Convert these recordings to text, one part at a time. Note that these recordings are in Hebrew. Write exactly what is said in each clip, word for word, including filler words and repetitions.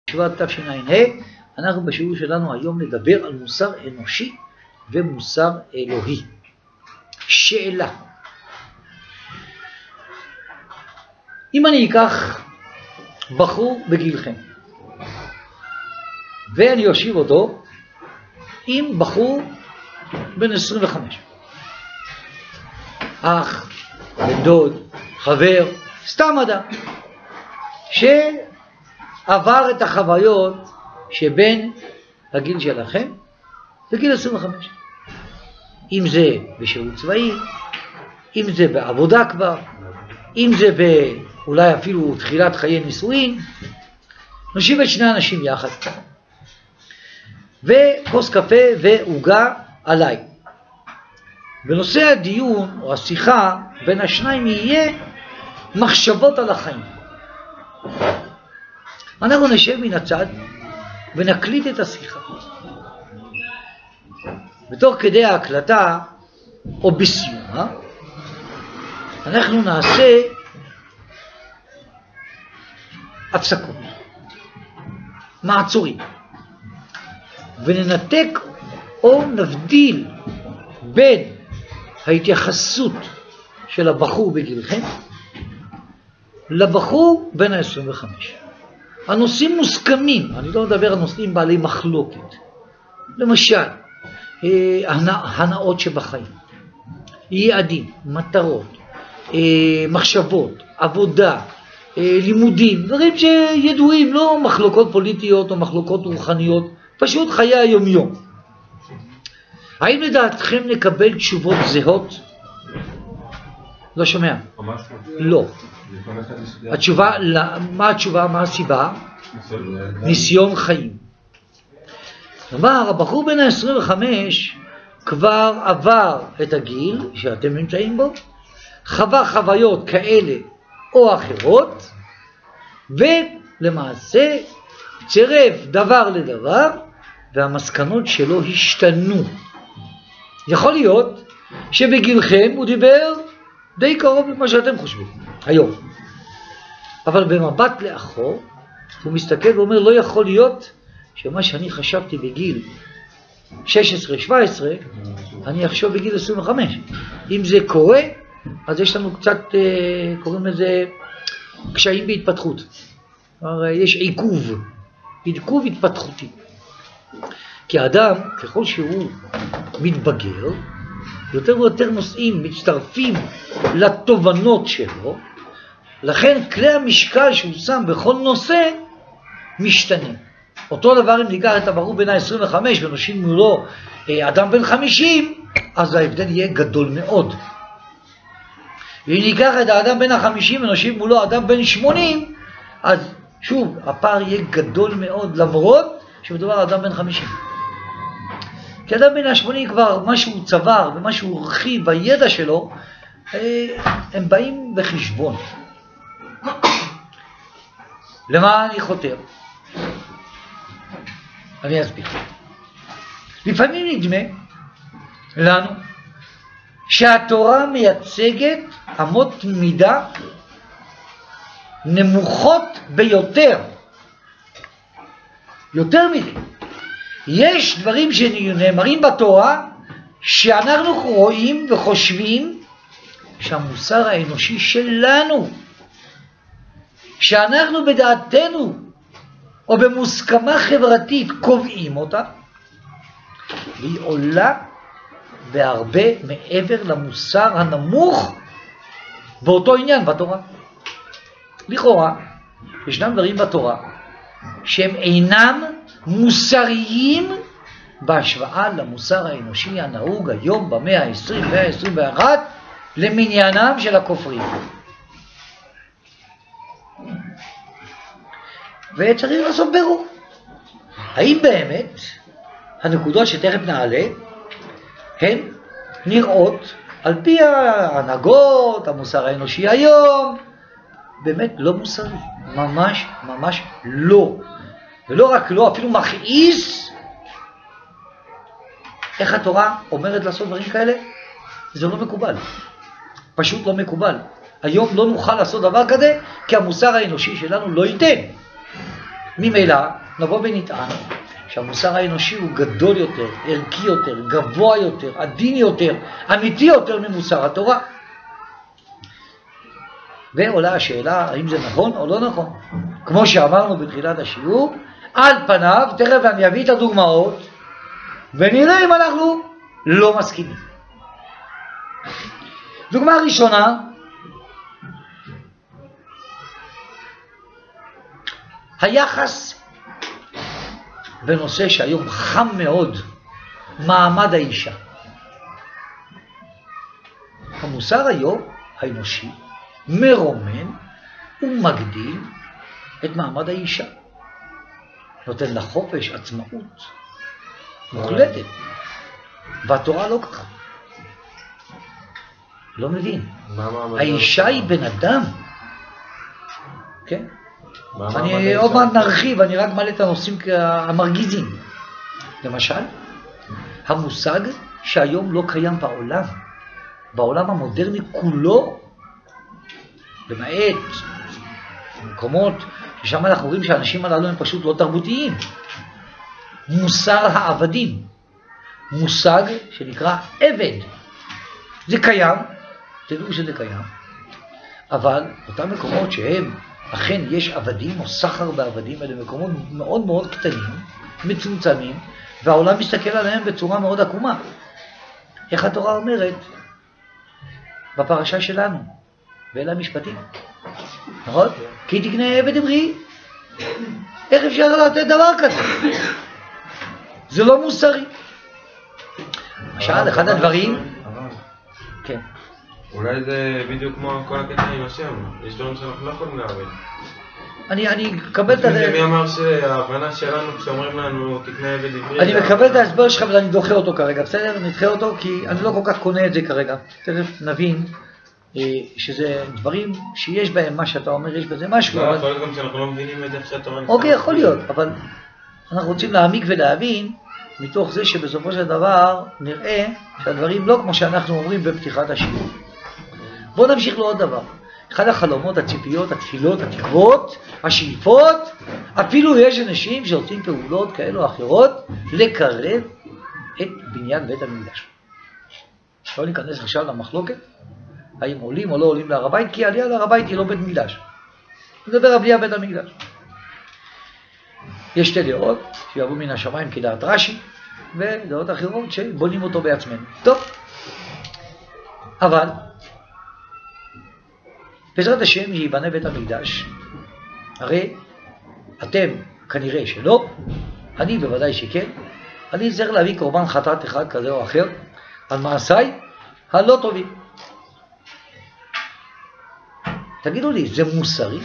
שבט תשע"ה, אנחנו בשיעור שלנו היום נדבר על מוסר אנושי ומוסר אלוהי. שאלה. אם אני אקח בחור בגילכם, ואני אושיב אותו עם בחור בן עשרים וחמש, אח, בן דוד, חבר, סתם אדם, שעבר את החוויות שבין הגיל שלכם לגיל עשרים וחמש. אם זה בשירות צבאי, אם זה בעבודה כבר, אם זה אולי אפילו תחילת חיי נישואין, נושיב את שני אנשים יחד. וכוס קפה ועוגה עליי. בנושא הדיון או השיחה בין השניים יהיה מחשבות על החיים. אנחנו נשב מן הצד ונקליט את השיחה. בתוך כדי ההקלטה או בסיומה אנחנו נעשה הפסקות, מעצורים, וננתק או נבדיל בין ההתייחסות של הבחור בגילכם לבחור בין ה-עשרים וחמש. הנושאים מוסכמים, אני לא מדבר על נושאים בעלי מחלוקת. למשל, הנאות שבחיים, יעדים, מטרות, מחשבות, עבודה, לימודים, דברים שידועים, לא מחלוקות פוליטיות או מחלוקות רוחניות, פשוט חיי היומיום. האם לדעתכם נקבל תשובות זהות? לא שומע. לא. התשובה, מה התשובה, מה הסיבה? ניסיון חיים. כלומר, הבחור בן ה-עשרים וחמש כבר עבר את הגיל שאתם נמצאים בו, חווה חוויות כאלה או אחרות, ולמעשה צירף דבר לדבר, והמסקנות שלו השתנו. יכול להיות שבגילכם הוא דיבר די קרוב למה שאתם חושבים היום. אבל במבט לאחור, הוא מסתכל ואומר, לא יכול להיות שמה שאני חשבתי בגיל שש עשרה שבע עשרה, אני אחשוב בגיל עשרים וחמש. אם זה קורה, אז יש לנו קצת, קוראים לזה, קשיים בהתפתחות. יש עיכוב, עיכוב התפתחותי. כי האדם, ככל שהוא מתבגר, יותר ויותר נושאים מצטרפים לתובנות שלו, לכן כלי המשקל שהוא שם בכל נושא משתנה. אותו דבר אם ניקח את הבחור בן ה-עשרים וחמש ונושיב מולו אדם בן חמישים, אז ההבדל יהיה גדול מאוד. ואם ניקח את האדם בן ה-חמישים ונושיב מולו אדם בן שמונים, אז שוב, הפער יהיה גדול מאוד, למרות שמדובר על אדם בן חמישים. כי אדם בן ה-שמונים כבר משהו צבר ומשהו רכיב בידע שלו, הם באים בחשבון. למה אני חותר? אני אסביר. לפעמים נדמה לנו שהתורה מייצגת אמות מידה נמוכות ביותר. יותר מזה. יש דברים שנאמרים בתורה שאנחנו רואים וחושבים שהמוסר האנושי שלנו, שאנחנו בדעתנו או במוסכמה חברתית קובעים אותה, והיא עולה בהרבה מעבר למוסר הנמוך באותו עניין בתורה. לכאורה, ישנם דברים בתורה שהם אינם מוסריים בהשוואה למוסר האנושי הנהוג היום במאה ה-עשרים וה-עשרים ואחת למניינם של הכופרים. וצריך לעשות בירור. האם באמת הנקודות שתכף נעלה הן נראות על פי ההנהגות, המוסר האנושי היום, באמת לא מוסרי, ממש ממש לא. ולא רק לא, אפילו מכעיס. איך התורה אומרת לעשות דברים כאלה? זה לא מקובל. פשוט לא מקובל. היום לא נוכל לעשות דבר כזה, כי המוסר האנושי שלנו לא ייתן. ממילא נבוא ונטען שהמוסר האנושי הוא גדול יותר, ערכי יותר, גבוה יותר, עדין יותר, אמיתי יותר ממוסר התורה. ועולה השאלה האם זה נכון או לא נכון. כמו שאמרנו בתחילת השיעור, על פניו, תכף אני אביא את הדוגמאות, ונראה אם אנחנו לא מסכימים. דוגמה ראשונה, היחס בנושא שהיום חם מאוד, מעמד האישה. המוסר היום, האנושי, מרומן ומגדיל את מעמד האישה. נותן לה חופש, עצמאות, מוחלטת. והתורה לא ככה. לא מבין. האישה היא בן אדם. כן? אני עוד מעט נרחיב, אני רק מעלה את הנושאים המרגיזים. למשל, המושג שהיום לא קיים בעולם. בעולם המודרני כולו, למעט מקומות ששם אנחנו רואים שהאנשים הללו הם פשוט לא תרבותיים. מוסר העבדים. מושג שנקרא עבד. זה קיים, תדעו שזה קיים, אבל אותם מקומות שהם אכן יש עבדים או סחר בעבדים, אלה מקומות מאוד מאוד קטנים, מצומצמים, והעולם מסתכל עליהם בצורה מאוד עקומה. איך התורה אומרת בפרשה שלנו, ואלה המשפטים, נכון? כי תקנה עבד עברי. איך אפשר לתת דבר כזה? זה לא מוסרי. למשל, אחד הדברים... כן. אולי זה בדיוק כמו כל הקטע עם השם. יש דברים שאנחנו לא יכולים להבין. אני, אני מקבל את זה... מי אמר שההבנה שלנו כשאומרים לנו תקנה עבד עברי... אני מקבל את ההסבר שלך, אבל אני דוחה אותו כרגע, בסדר? נדחה אותו, כי אני לא כל כך קונה את זה כרגע. תכף נבין שזה דברים שיש בהם מה שאתה אומר, יש בזה משהו. לא, יכול להיות גם שאנחנו לא מבינים את זה שאתה אומר. אוקיי, יכול להיות, אבל אנחנו רוצים להעמיק ולהבין, מתוך זה שבסופו של דבר נראה שהדברים לא כמו שאנחנו אומרים בפתיחת השיעור. בואו נמשיך לעוד דבר. אחד החלומות, הציפיות, התפילות, התקוות, השאיפות, אפילו יש אנשים שעושים פעולות כאלו או אחרות לקרב את בניין בית המקדש. לא ניכנס עכשיו למחלוקת, האם עולים או לא עולים להר הבית, כי עלייה להר הבית היא לא בית מקדש. נדבר על בניית בית המקדש. יש שתי דעות שיבואו מן השמיים כדעת רש"י, ודעות אחרות שבונים אותו בעצמנו. טוב, אבל בעזרת השם ייבנה בית המקדש, הרי אתם כנראה שלא, אני בוודאי שכן, אני צריך להביא קורבן חטאת אחד כזה או אחר על מעשיי הלא טובים. תגידו לי, זה מוסרי?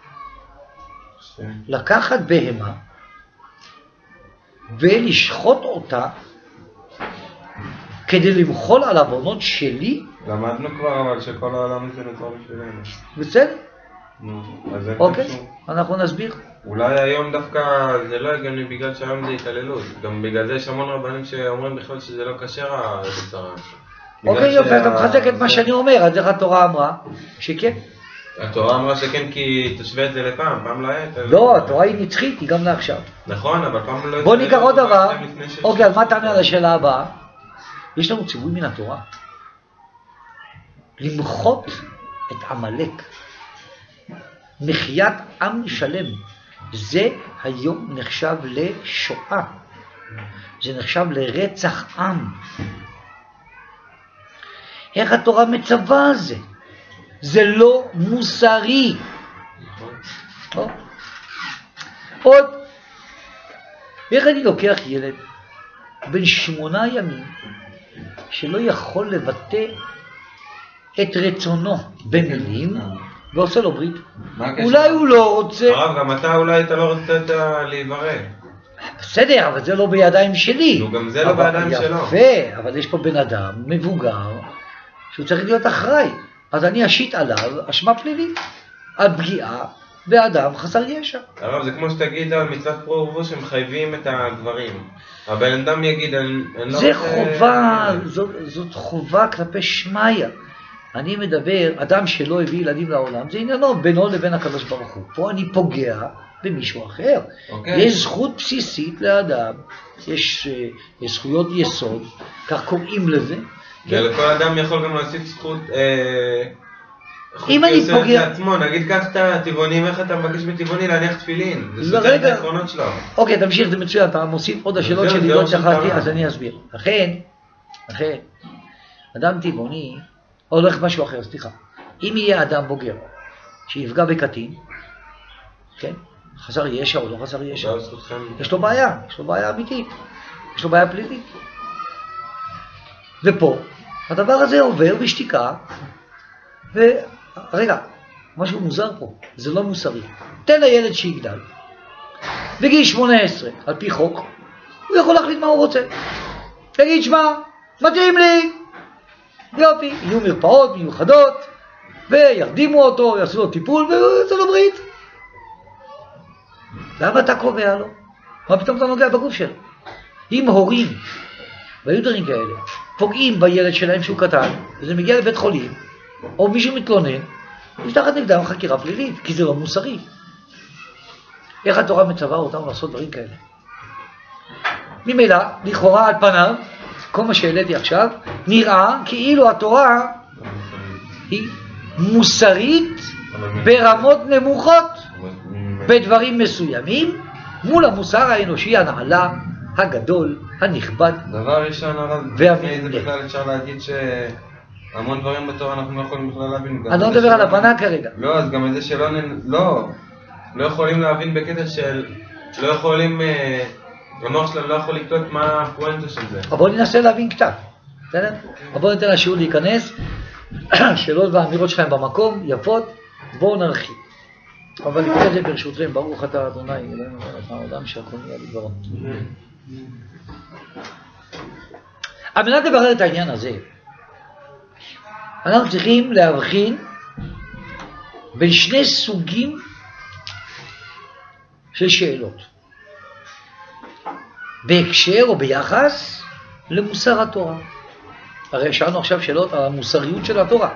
לקחת בהמה ולשחוט אותה כדי למחול על עוונות שלי? למדנו כבר אבל שכל העולם זה נוצר בשבילנו. בסדר? אז זה אוקיי, קשור. אנחנו נסביר. אולי היום דווקא זה לא הגיוני בגלל שהיום זה התעללות. גם בגלל זה יש המון רבנים שאומרים בכלל שזה לא כשר הבצרה. אוקיי, יופי, אתה מחזק את מה שאני אומר, אז איך התורה אמרה? שכן. התורה אמרה שכן כי תשווה את זה לפעם, פעם לעת. לא, התורה היא נצחית, היא גם לעכשיו. נכון, אבל פעם לא... בוא ניקח עוד דבר. אוקיי, אז מה תענה על השאלה הבאה? יש לנו ציווי מן התורה למחות את עמלק, מחיית עם שלם. זה היום נחשב לשואה, זה נחשב לרצח עם. איך התורה מצווה על זה? זה לא מוסרי. עוד, איך אני לוקח ילד בן שמונה ימים שלא יכול לבטא את רצונו במילים ועושה לו ברית? אולי הוא לא רוצה... הרב, גם אתה אולי אתה לא רוצה להיברא. בסדר, אבל זה לא בידיים שלי. נו, גם זה לא בידיים שלו. יפה, אבל יש פה בן אדם מבוגר שהוא צריך להיות אחראי. אז אני אשית עליו אשמה פלילית על פגיעה באדם חסר ישע. הרב, זה כמו שתגיד על מצוות פרו ורבו שמחייבים את הגברים. הבן אדם יגיד, אני לא... זה חובה, זאת, זאת חובה כלפי שמיה. אני מדבר, אדם שלא הביא ילדים לעולם, זה עניינו בינו לבין הקדוש ברוך הוא. פה אני פוגע במישהו אחר. Okay. יש זכות בסיסית לאדם, יש, יש זכויות יסוד, כך קוראים לזה. ולכל אדם יכול גם להוסיף זכות, אה, אם אני פוגע... לעצמו, נגיד קח את הטבעונים, איך אתה מבקש בטבעוני להניח תפילין? זה סותר את העקרונות שלו. אוקיי, תמשיך, זה מצוין, אתה מוסיף עוד השאלות שלי, לא שכחתי, אז אני אסביר. לכן, לכן, אדם טבעוני, או הולך משהו אחר, סליחה. אם יהיה אדם בוגר, שיפגע בקטין, כן? חסר ישע או לא חסר ישע, יש לו בעיה, יש לו בעיה אמיתית, יש לו בעיה פלילית. ופה, הדבר הזה עובר בשתיקה, ורגע, משהו מוזר פה, זה לא מוסרי. תן לילד שיגדל, בגיל שמונה עשרה, על פי חוק, הוא יכול להחליט מה הוא רוצה. תגיד, שמע, מתאים לי, יופי, יהיו מרפאות מיוחדות, וירדימו אותו, יעשו לו טיפול, ויעשו לו ברית. למה אתה קובע לו? מה פתאום אתה נוגע בגוף שלו? אם הורים, והיו דברים כאלה, פוגעים בילד שלהם שהוא קטן, וזה מגיע לבית חולים, או מישהו מתלונן, נפתחת נגדם חקירה פלילית, כי זה לא מוסרי. איך התורה מצווה אותנו לעשות דברים כאלה? ממילא, לכאורה על פניו, כל מה שהעליתי עכשיו, נראה כאילו התורה היא מוסרית ברמות נמוכות, בדברים מסוימים, מול המוסר האנושי הנעלה, הגדול, הנכבד. דבר ראשון, הרב, לפני זה בכלל אפשר להגיד שהמון דברים בתורה אנחנו לא יכולים בכלל להבין. אני לא מדבר על הבנה כרגע. לא, אז גם את זה שלא, לא, לא יכולים להבין בקטע של, לא יכולים, המוח שלנו לא יכול לקלוט מה הפואנטה של זה. אבל בואו ננסה להבין קצת, בסדר? אבל בואו ניתן לשיעור להיכנס, שאלות והאמירות שלהם במקום, יפות, בואו נרחיב. אבל לפני זה ברשותכם, ברוך אתה אדוני, אלוהינו מלך העולם שהכל נהיה בדברו. על מנת לברר את העניין הזה, אנחנו צריכים להבחין בין שני סוגים של שאלות. בהקשר או ביחס למוסר התורה. הרי שאלנו עכשיו שאלות על המוסריות של התורה.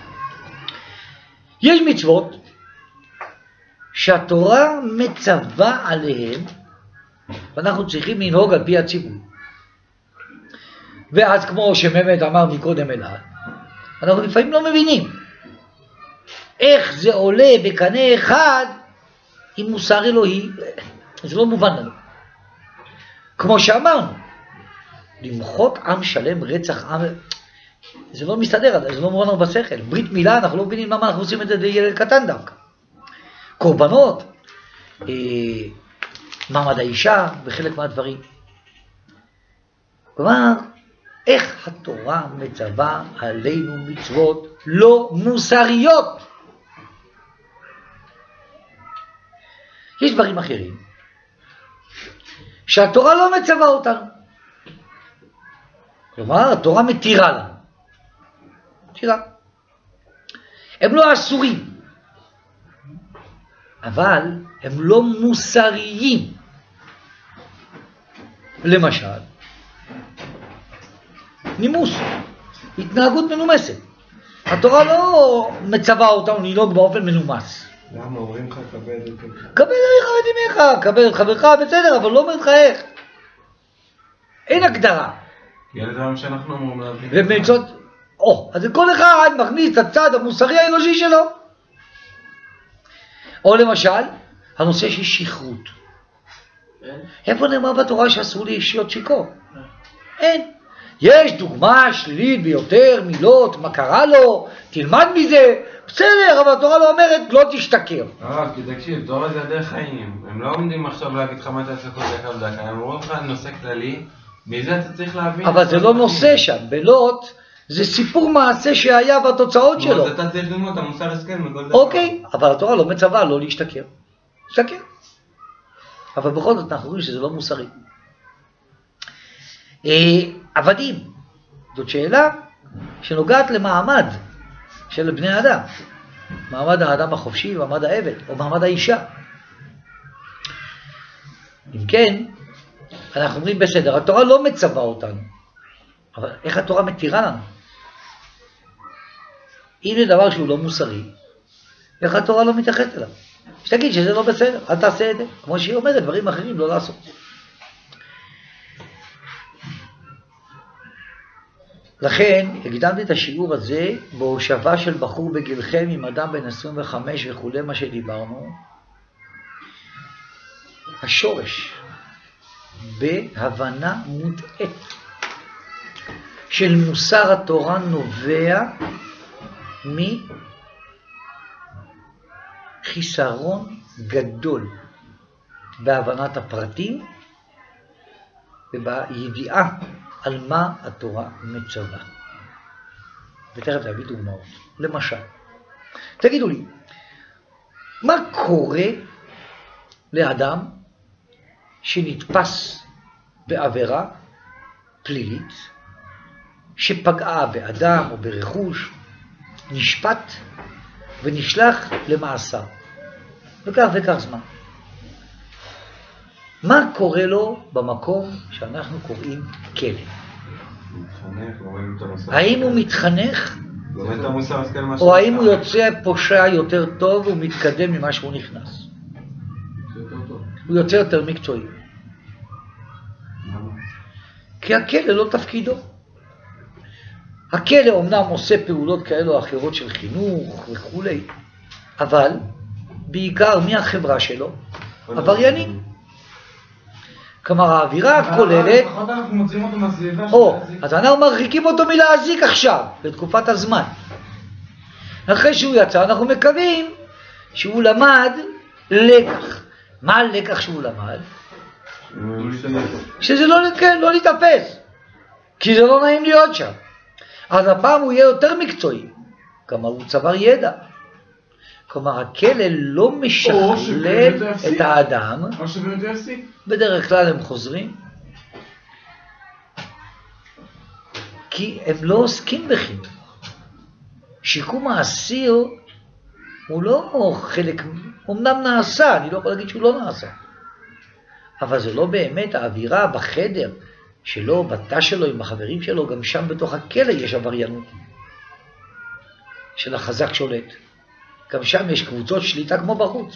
יש מצוות שהתורה מצווה עליהם, ואנחנו צריכים לנהוג על פי הציווי. ואז כמו שממת אמר מקודם אלעד, אנחנו לפעמים לא מבינים איך זה עולה בקנה אחד עם מוסר אלוהי, זה לא מובן לנו. כמו שאמרנו, למחות עם שלם, רצח עם, זה לא מסתדר, זה לא מובן לנו בשכל. ברית מילה, אנחנו לא מבינים למה אנחנו עושים את זה לילד קטן דווקא. קורבנות, אה, מעמד האישה וחלק מהדברים. כלומר, איך התורה מצווה עלינו מצוות לא מוסריות? יש דברים אחרים שהתורה לא מצווה אותנו. כלומר, התורה מתירה לנו. מתירה. הם לא אסורים. אבל הם לא מוסריים. למשל, נימוס, התנהגות מנומסת. התורה לא מצווה אותנו לנהוג באופן מנומס. למה אומרים לך קבל את זה? קבל עליך את אמך, קבל את חברך, בסדר, אבל לא אומר לך איך. אין הגדרה. כי אלה דברים שאנחנו אמורים להבין. ומצוות, או, אז כל אחד מכניס את הצד המוסרי האנושי שלו. או למשל, הנושא של שכרות. איפה נאמר בתורה שאסור להיות שיכור? אין. יש דוגמה שלילית ביותר, מילות, מה קרה לו, תלמד מזה, בסדר, אבל התורה לא אומרת, לא תשתכר. הרב, כי תקשיב, תורה זה הדרך חיים. הם לא עומדים עכשיו להגיד לך מה תעשה כל דקה ודקה, הם אומרים לך נושא כללי, מזה אתה צריך להבין. אבל זה לא נושא שם, בלוט זה סיפור מעשה שהיה בתוצאות שלו. אז אתה צריך ללמוד את המוסר הסכם מכל דבר. אוקיי, אבל התורה לא מצווה לא להשתכר. להשתכר. אבל בכל זאת אנחנו רואים שזה לא מוסרי. עבדים, זאת שאלה שנוגעת למעמד של בני האדם. מעמד האדם החופשי, מעמד העבד, או מעמד האישה. אם כן, אנחנו אומרים בסדר, התורה לא מצווה אותנו. אבל איך התורה מתירה לנו? אם זה דבר שהוא לא מוסרי, איך התורה לא מתייחסת אליו? שתגיד שזה לא בסדר, אל תעשה את זה. כמו שהיא אומרת, דברים אחרים לא לעשות. לכן, הקדמתי את השיעור הזה בהושבה של בחור בגילכם עם אדם בן עשרים וחמש וכו' מה שדיברנו. השורש בהבנה מוטעית של מוסר התורה נובע מחיסרון גדול בהבנת הפרטים ובידיעה על מה התורה מצווה. ותכף להביא דוגמאות. למשל, תגידו לי, מה קורה לאדם שנתפס בעבירה פלילית, שפגעה באדם או ברכוש, נשפט ונשלח למאסר, וכך וכך זמן? מה קורה לו במקום שאנחנו קוראים כלא? האם הוא מתחנך? או האם הוא יוצא פושע יותר טוב ומתקדם ממה שהוא נכנס? הוא יוצא יותר מקצועי. כי הכלא לא תפקידו. הכלא אומנם עושה פעולות כאלו או אחרות של חינוך וכו', אבל בעיקר מהחברה שלו, עבריינים. כלומר, האווירה הכוללת, לפחות אנחנו מוצאים אותו מהסביבה או, אז אנחנו מרחיקים אותו מלהזיק עכשיו, בתקופת הזמן. אחרי שהוא יצא, אנחנו מקווים שהוא למד לקח. מה הלקח שהוא למד? שזה לא, כן, לא להתאפס, כי זה לא נעים להיות שם. אז הפעם הוא יהיה יותר מקצועי, כלומר הוא צבר ידע. כלומר, הכלא לא משכלל את האדם. או שבאמת יפסיק. בדרך כלל הם חוזרים. כי הם לא עוסקים בחינוך. שיקום האסיר הוא לא חלק, אמנם נעשה, אני לא יכול להגיד שהוא לא נעשה. אבל זה לא באמת האווירה בחדר שלו, בתא שלו עם החברים שלו, גם שם בתוך הכלא יש עבריינות. של החזק שולט. גם שם יש קבוצות שליטה כמו בחוץ.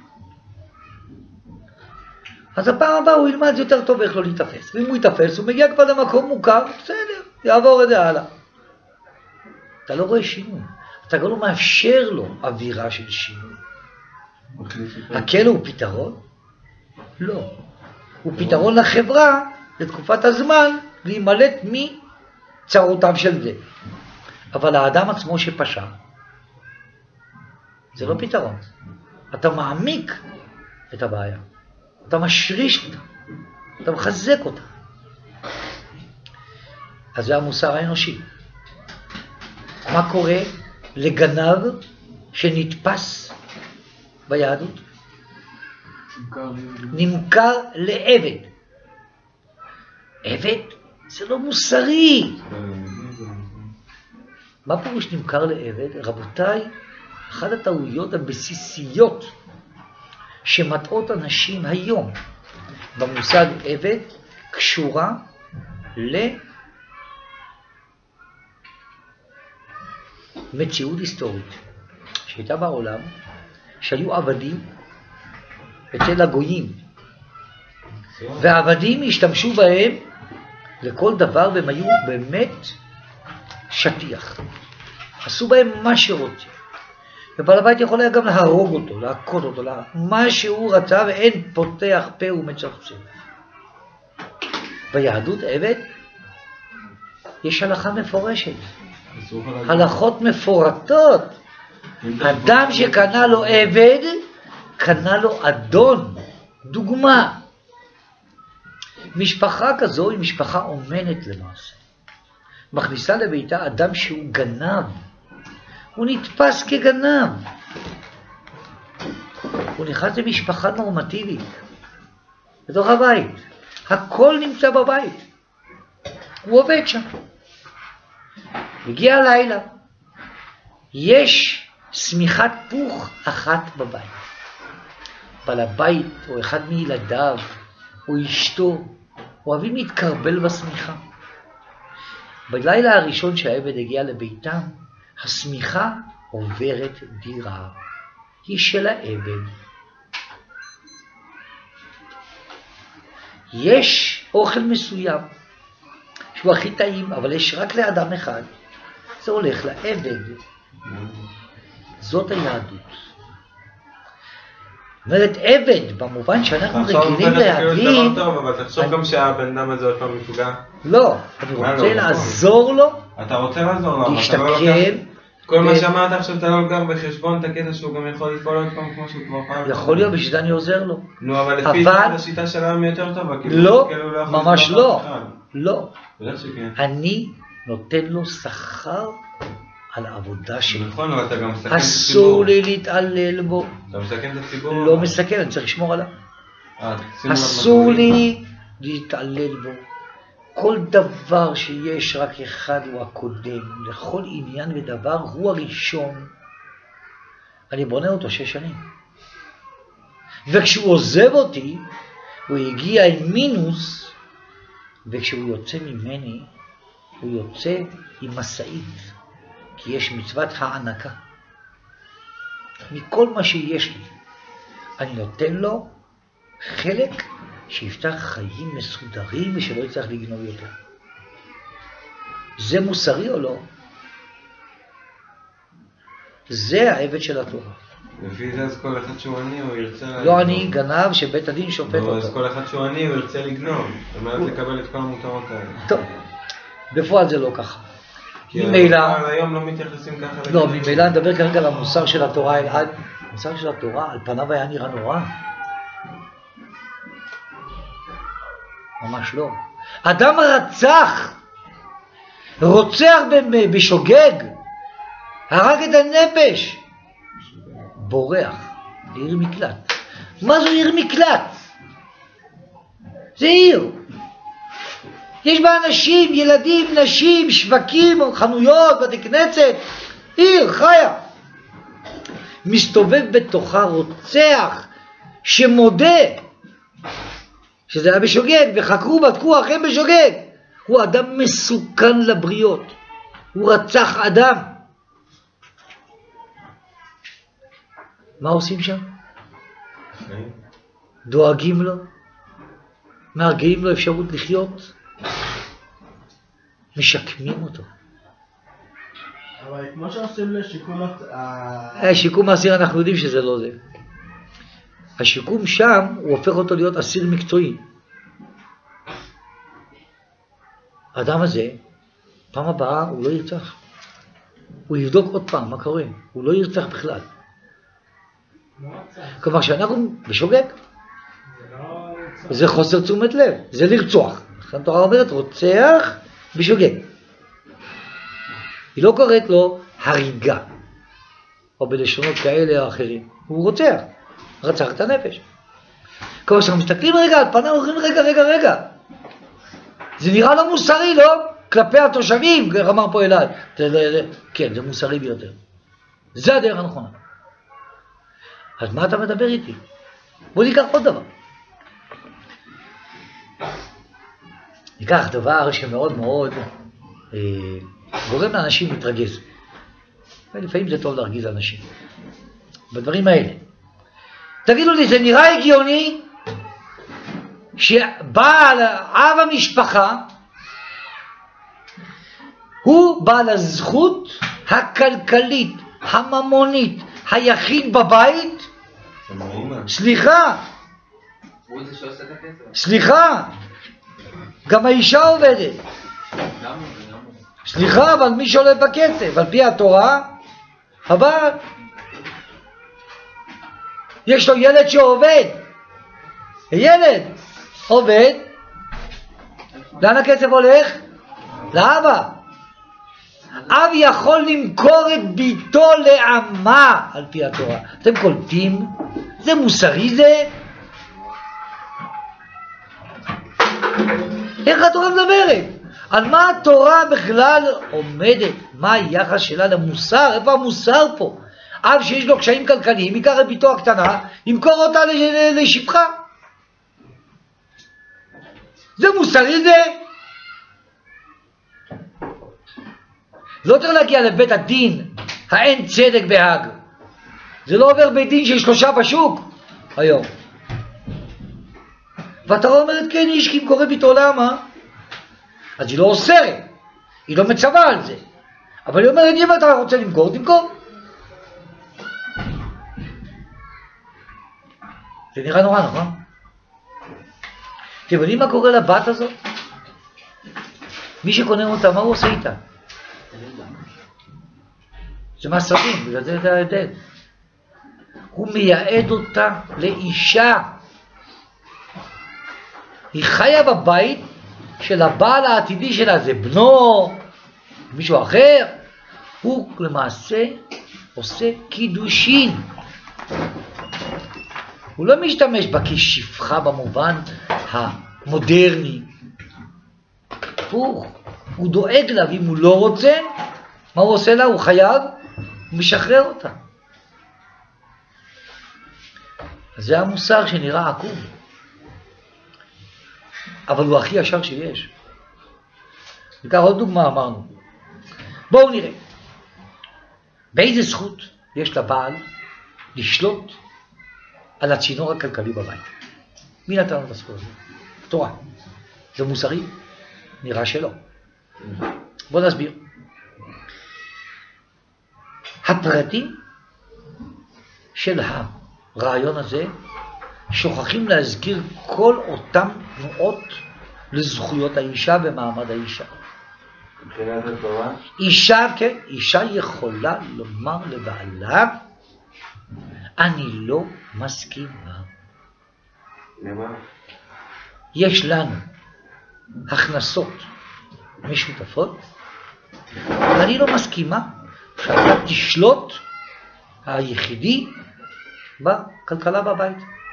אז הפעם הבאה הוא ילמד יותר טוב איך לא להתאפס. ואם הוא יתאפס, הוא מגיע כבר למקום מוכר, בסדר, יעבור את זה הלאה. אתה לא רואה שינוי. אתה גם לא מאפשר לו אווירה של שינוי. הכלא הוא פתרון? לא. הוא פתרון לחברה, לתקופת הזמן, להימלט מצרותיו של זה. אבל האדם עצמו שפשע, זה לא פתרון. אתה מעמיק את הבעיה. אתה משריש אותה. אתה מחזק אותה. אז זה המוסר האנושי. מה קורה לגנב שנתפס ביהדות? נמכר לעבד. עבד? זה לא מוסרי. מה פירוש נמכר לעבד? רבותיי, אחת הטעויות הבסיסיות שמטעות אנשים היום במושג עבד קשורה למציאות היסטורית שהייתה בעולם, שהיו עבדים אצל הגויים, והעבדים השתמשו בהם לכל דבר, והם היו באמת שטיח, עשו בהם מה שרוצים. ובעל הבית יכול היה גם להרוג אותו, להכות אותו, לה... מה שהוא רצה, ואין פותח פה ומצחצח. ביהדות עבד יש הלכה מפורשת, הלכות מפורטות. אדם שקנה לו עבד, קנה לו אדון. דוגמה, משפחה כזו היא משפחה אומנת למעשה. מכניסה לביתה אדם שהוא גנב. הוא נתפס כגנב. הוא נכנס למשפחה נורמטיבית, בתוך הבית. הכל נמצא בבית. הוא עובד שם. הגיע הלילה. יש סמיכת פוך אחת בבית. בעל הבית או אחד מילדיו או אשתו אוהבים להתקרבל בסמיכה. בלילה הראשון שהעבד הגיע לביתם, הסמיכה עוברת דירה. היא של העבד. יש אוכל מסוים שהוא הכי טעים, אבל יש רק לאדם אחד. זה הולך לעבד. זאת היהדות. זאת אומרת, עבד, במובן שאנחנו רגילים להבין... אבל תחשוב גם שהבן אדם הזה עוד פעם מפוגע. לא, אני רוצה לעזור לו, אתה רוצה לעזור לו, להשתקם. כל מה שאמרת עכשיו אתה לא גם בחשבון את הקטע שהוא גם יכול לפעול עוד פעם כמו שהוא כבר פעם. יכול להיות, בשביל זה אני עוזר לו. נו, אבל לפי השיטה שלהם יותר טובה. לא, ממש לא. לא. אני נותן לו שכר על העבודה שלו. נכון, אבל אתה גם מסכן את הציבור. אסור לי להתעלל בו. אתה מסכן את הציבור? לא מסכן, אני צריך לשמור עליו. אסור לי להתעלל בו. כל דבר שיש רק אחד הוא הקודם. לכל עניין ודבר הוא הראשון. אני בונה אותו שש שנים. וכשהוא עוזב אותי, הוא הגיע עם מינוס, וכשהוא יוצא ממני, הוא יוצא עם מסעית. כי יש מצוות הענקה. מכל מה שיש לי, אני נותן לו חלק שיפתח חיים מסודרים ושלא יצטרך לגנוב יותר. זה מוסרי או לא? זה העבד של התורה. לפי זה אז כל אחד שהוא עני הוא ירצה... לא אני, גנב שבית הדין שופט אותו. אז כל אחד שהוא עני הוא ירצה לגנוב. זאת אומרת לקבל את כל המותרות האלה. טוב, בפועל זה לא ככה. כי ממילא... היום לא מתייחסים ככה... לא, ממילא נדבר כרגע על המוסר של התורה אלעד. המוסר של התורה על פניו היה נראה נורא. ממש לא. אדם רצח, רוצח בשוגג, הרג את הנפש, בורח, עיר מקלט. מה זו עיר מקלט? זה עיר. יש בה אנשים, ילדים, נשים, שווקים, חנויות, בתי כנסת, עיר, חיה. מסתובב בתוכה רוצח שמודה שזה היה בשוגג, וחקרו, בדקו, אחרי בשוגג. הוא אדם מסוכן לבריות. הוא רצח אדם. מה עושים שם? דואגים לו? מארגעים לו אפשרות לחיות? משקמים אותו. אבל כמו שעושים לשיקום... ה... שיקום האסיר אנחנו יודעים שזה לא זה. השיקום שם הוא הופך אותו להיות אסיר מקצועי. האדם הזה, פעם הבאה הוא לא ירצח. הוא יבדוק עוד פעם מה קורה. הוא לא ירצח בכלל. כלומר שאנחנו בשוגג. זה חוסר תשומת לב. זה לרצוח. התורה אומרת רוצח בשוגג. היא לא קוראת לו הריגה. או בלשונות כאלה או אחרים. הוא רוצח. רצח את הנפש. כלומר שאנחנו מסתכלים רגע על פניו, אומרים רגע, רגע, רגע. זה נראה לא מוסרי, לא? כלפי התושבים, אמר פה אלעד. כן, זה מוסרי ביותר. זה הדרך הנכונה. אז מה אתה מדבר איתי? בוא ניקח עוד דבר. ניקח דבר שמאוד מאוד אה, גורם לאנשים להתרגז. ולפעמים זה טוב להרגיז אנשים. בדברים האלה. תגידו לי, זה נראה הגיוני שבעל אב המשפחה הוא בעל הזכות הכלכלית, הממונית, היחיד בבית? סליחה, סליחה, גם האישה עובדת. סליחה, אבל מי שולט בכסף? על פי התורה, הבעל. יש לו ילד שעובד, ילד עובד, לאן הכסף הולך? לאבא. אב יכול למכור את ביתו לאמה על פי התורה. אתם קולטים? זה מוסרי זה? איך התורה מדברת? על מה התורה בכלל עומדת? מה היחס שלה למוסר? איפה המוסר פה? אב שיש לו קשיים כלכליים, ייקח את ביתו הקטנה, ימכור אותה לשפחה. זה מוסרי זה? לא צריך להגיע לבית הדין, האין צדק בהאג. זה לא עובר בית דין של שלושה בשוק היום. והתורה אומרת, כן, איש כי אם קורא ביתו למה? אז היא לא אוסרת, היא לא מצווה על זה. אבל היא אומרת, אם אתה רוצה למכור, תמכור. זה נראה נורא, נכון? אתם יודעים מה קורה לבת הזאת? מי שקונה אותה, מה הוא עושה איתה? זה מהסרטים, בגלל זה אתה יודע. הוא מייעד אותה לאישה. היא חיה בבית של הבעל העתידי שלה, זה בנו, מישהו אחר. הוא למעשה עושה קידושין. הוא לא משתמש בה כשפחה במובן המודרני. הוא, הוא דואג לה, ואם הוא לא רוצה, מה הוא עושה לה? הוא חייב, הוא משחרר אותה. אז זה המוסר שנראה עקום. אבל הוא הכי ישר שיש. וכך עוד דוגמה אמרנו. בואו נראה. באיזה זכות יש לבעל לשלוט על הצינור הכלכלי בבית? מי נתן את הזכות הזה? תורה. זה מוסרי? נראה שלא. בואו נסביר. הפרטים של הרעיון הזה שוכחים להזכיר כל אותם תנועות לזכויות האישה ומעמד האישה. מבחינת התורה? אישה, כן, אישה יכולה לומר לבעלה, אני לא מסכימה. למה? יש לנו הכנסות משותפות, ואני לא מסכימה שאתה תשלוט היחידי בכלכלה בבית.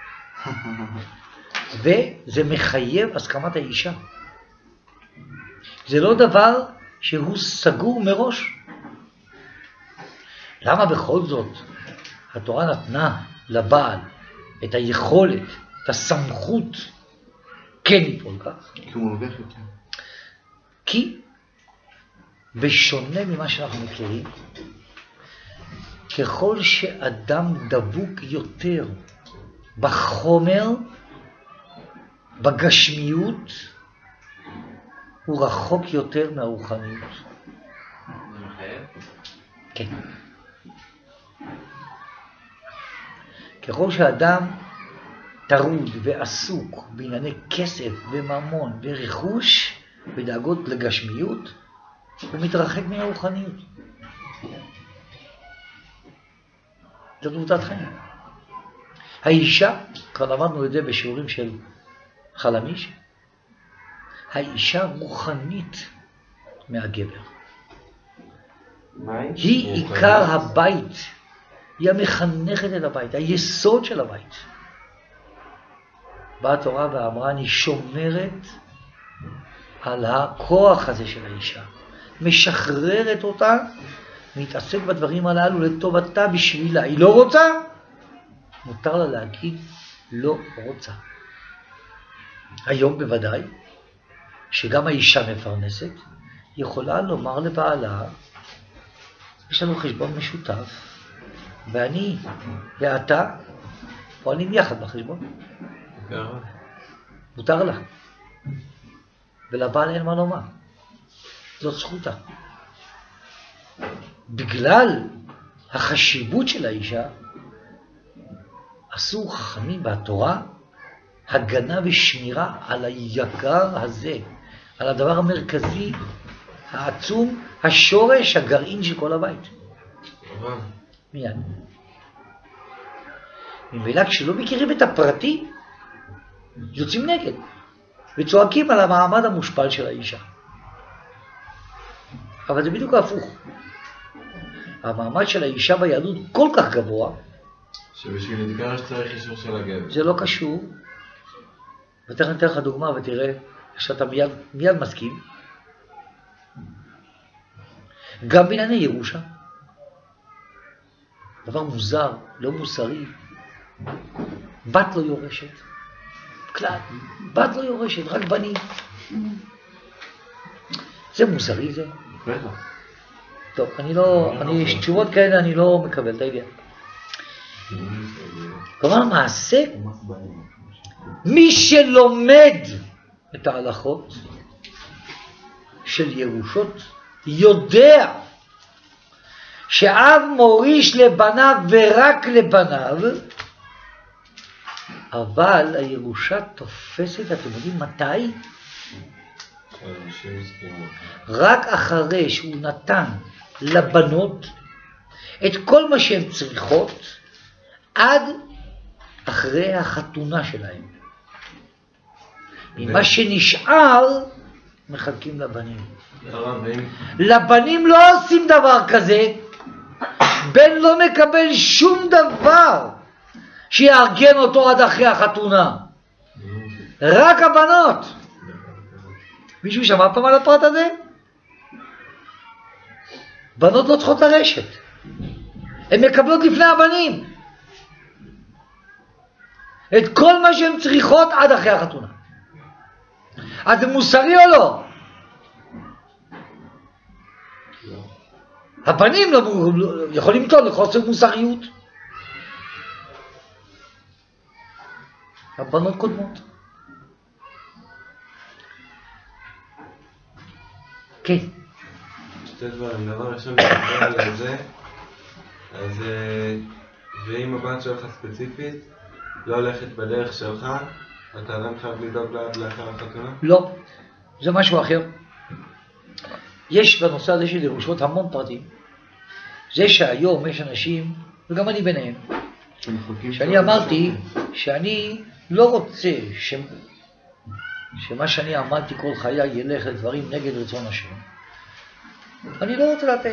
וזה מחייב הסכמת האישה. זה לא דבר שהוא סגור מראש. למה בכל זאת התורה נתנה לבעל את היכולת, את הסמכות כן לפעול כך? כי הוא מרוויח יותר. כי בשונה ממה שאנחנו מכירים, ככל שאדם דבוק יותר בחומר, בגשמיות, הוא רחוק יותר מהרוחניות. זה מחייב? כן. ככל שאדם טרוד ועסוק בענייני כסף וממון ורכוש ודאגות לגשמיות, הוא מתרחק מהרוחניות. זאת תמותת חיים. האישה, כבר למדנו את זה בשיעורים של חלמיש, האישה רוחנית מהגבר. היא עיקר הבית, היא המחנכת את הבית, היסוד של הבית. באה התורה ואמרה, אני שומרת על הכוח הזה של האישה, משחררת אותה, מתעסק בדברים הללו לטובתה בשבילה. היא לא רוצה, מותר לה להגיד לא רוצה. היום בוודאי, שגם האישה מפרנסת, יכולה לומר לבעלה, יש לנו חשבון משותף, ואני ואתה פועלים יחד בחשבון. מותר לה. ולבעל אין מה לומר. זאת זכותה. בגלל החשיבות של האישה, עשו חכמים בתורה הגנה ושמירה על היקר הזה, על הדבר המרכזי, העצום, השורש, הגרעין של כל הבית. מיד. ממילא כשלא מכירים את הפרטי, יוצאים נגד, וצועקים על המעמד המושפל של האישה. אבל זה בדיוק ההפוך. המעמד של האישה ביהדות כל כך גבוה, שבשביל להתגרש צריך אישור של הגבר. זה לא קשור. ותכף נתן לך דוגמה ותראה שאתה מיד, מיד מסכים. גם בענייני ירושה. דבר מוזר, לא מוסרי. בת לא יורשת. כלל, בת לא יורשת, רק בנים. זה מוזרי זה? בטח. טוב, אני לא, אני, תשובות כאלה אני לא מקבל, אתה יודע. כלומר מעשה, מי שלומד את ההלכות של ירושות יודע שאב מוריש לבניו ורק לבניו, אבל הירושה תופסת, אתם יודעים מתי? רק אחרי שהוא נתן לבנות את כל מה שהן צריכות עד אחרי החתונה שלהם. ממה שנשאר מחלקים לבנים. לבנים לא עושים דבר כזה, בן לא מקבל שום דבר שיארגן אותו עד אחרי החתונה, רק הבנות. מישהו שמע פעם על הפרט הזה? בנות לא צריכות לרשת, הן מקבלות לפני הבנים את כל מה שהן צריכות עד אחרי החתונה. אז זה מוסרי או לא? הבנים לא, לא יכולים לטעון לחוסר מוסריות. הבנות קודמות. כן. שתי דברים, דבר ראשון לדבר על זה, אז ואם הבת שלך ספציפית לא הולכת בדרך שלך, אתה עדיין חייב לדאוג לה לאחר החתונה? לא, זה משהו אחר. יש בנושא הזה של ירושות המון פרטים. זה שהיום יש אנשים, וגם אני ביניהם, שאני אמרתי שאני לא רוצה ש... שמה שאני אמרתי כל חיי ילך לדברים נגד רצון השם. אני לא רוצה לתת.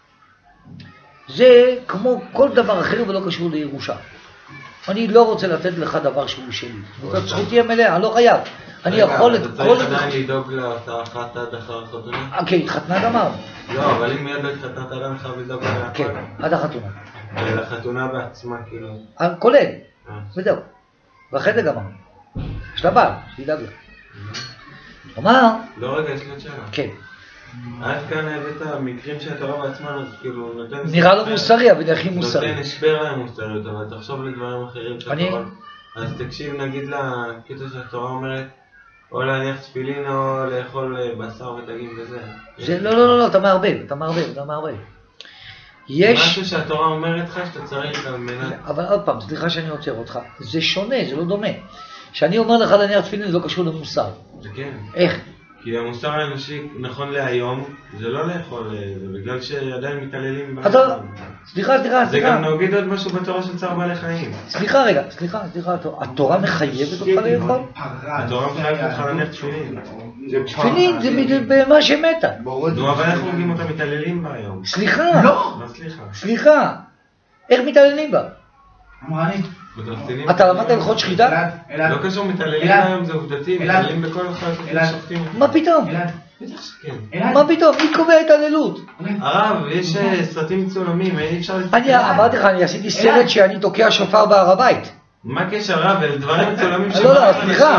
זה כמו כל דבר אחר ולא קשור לירושה. אני לא רוצה לתת לך דבר שהוא שלי. זאת זכות תהיה מלאה, אני לא חייב. אני יכול את כל... אתה צריך עדיין לדאוג לאותה אחת עד אחר החתונה? כן, התחתנה גמר. לא, אבל אם מיד לא התחתנת עדיין חייב לדאוג לה... כן, עד החתונה. ולחתונה בעצמה, כאילו... כולל, וזהו. ואחרי זה גמר. יש לה בעל, שידאג לה. אמר... לא רגע, יש לי עוד שאלה. כן. עד כאן הבאת מקרים שהתורה בעצמה, אז כאילו נותן... נראה לו מוסרי, אבל הכי מוסרי. נותן הסבר להם מוסריות, אבל תחשוב לדברים אחרים שהתורה... אז תקשיב נגיד לקטע שהתורה אומרת, או להניח תפילין או לאכול בשר ודגים וזה. לא, לא, לא, לא, אתה מערבב, אתה מערבב, אתה מערבב. יש... משהו שהתורה אומרת לך שאתה צריך על מנת... אבל עוד פעם, סליחה שאני עוצר אותך, זה שונה, זה לא דומה. כשאני אומר לך להניח תפילין זה לא קשור למוסר. זה כן. איך? כי המוסר האנושי נכון להיום זה לא לאכול, זה בגלל שעדיין מתעללים אתה... סליחה, סליחה, זה סליחה. גם נגיד עוד משהו בתורה של צער בעלי חיים. סליחה רגע, סליחה, סליחה, התורה מחייבת אותך לאכול? התורה מחייבת אותך להניח תפילין. תפילין זה במה שמתה. נו, אבל איך הורגים אותה מתעללים בה היום? סליחה. לא. לא, סליחה. סליחה. איך מתעללים בה? אמרה לי. אתה למדת הלכות שחיטה? לא קשור, מתעללים היום, זה עובדתי, מתעללים בכל אחד שופטים. מה פתאום? מה פתאום? מי קובע התעללות? הרב, יש סרטים מצולמים, אי אפשר... אני אמרתי לך, אני עשיתי סרט שאני תוקע שופר בהר הבית. מה קשר רב? אלה דברים מצולמים לא, לא, סליחה.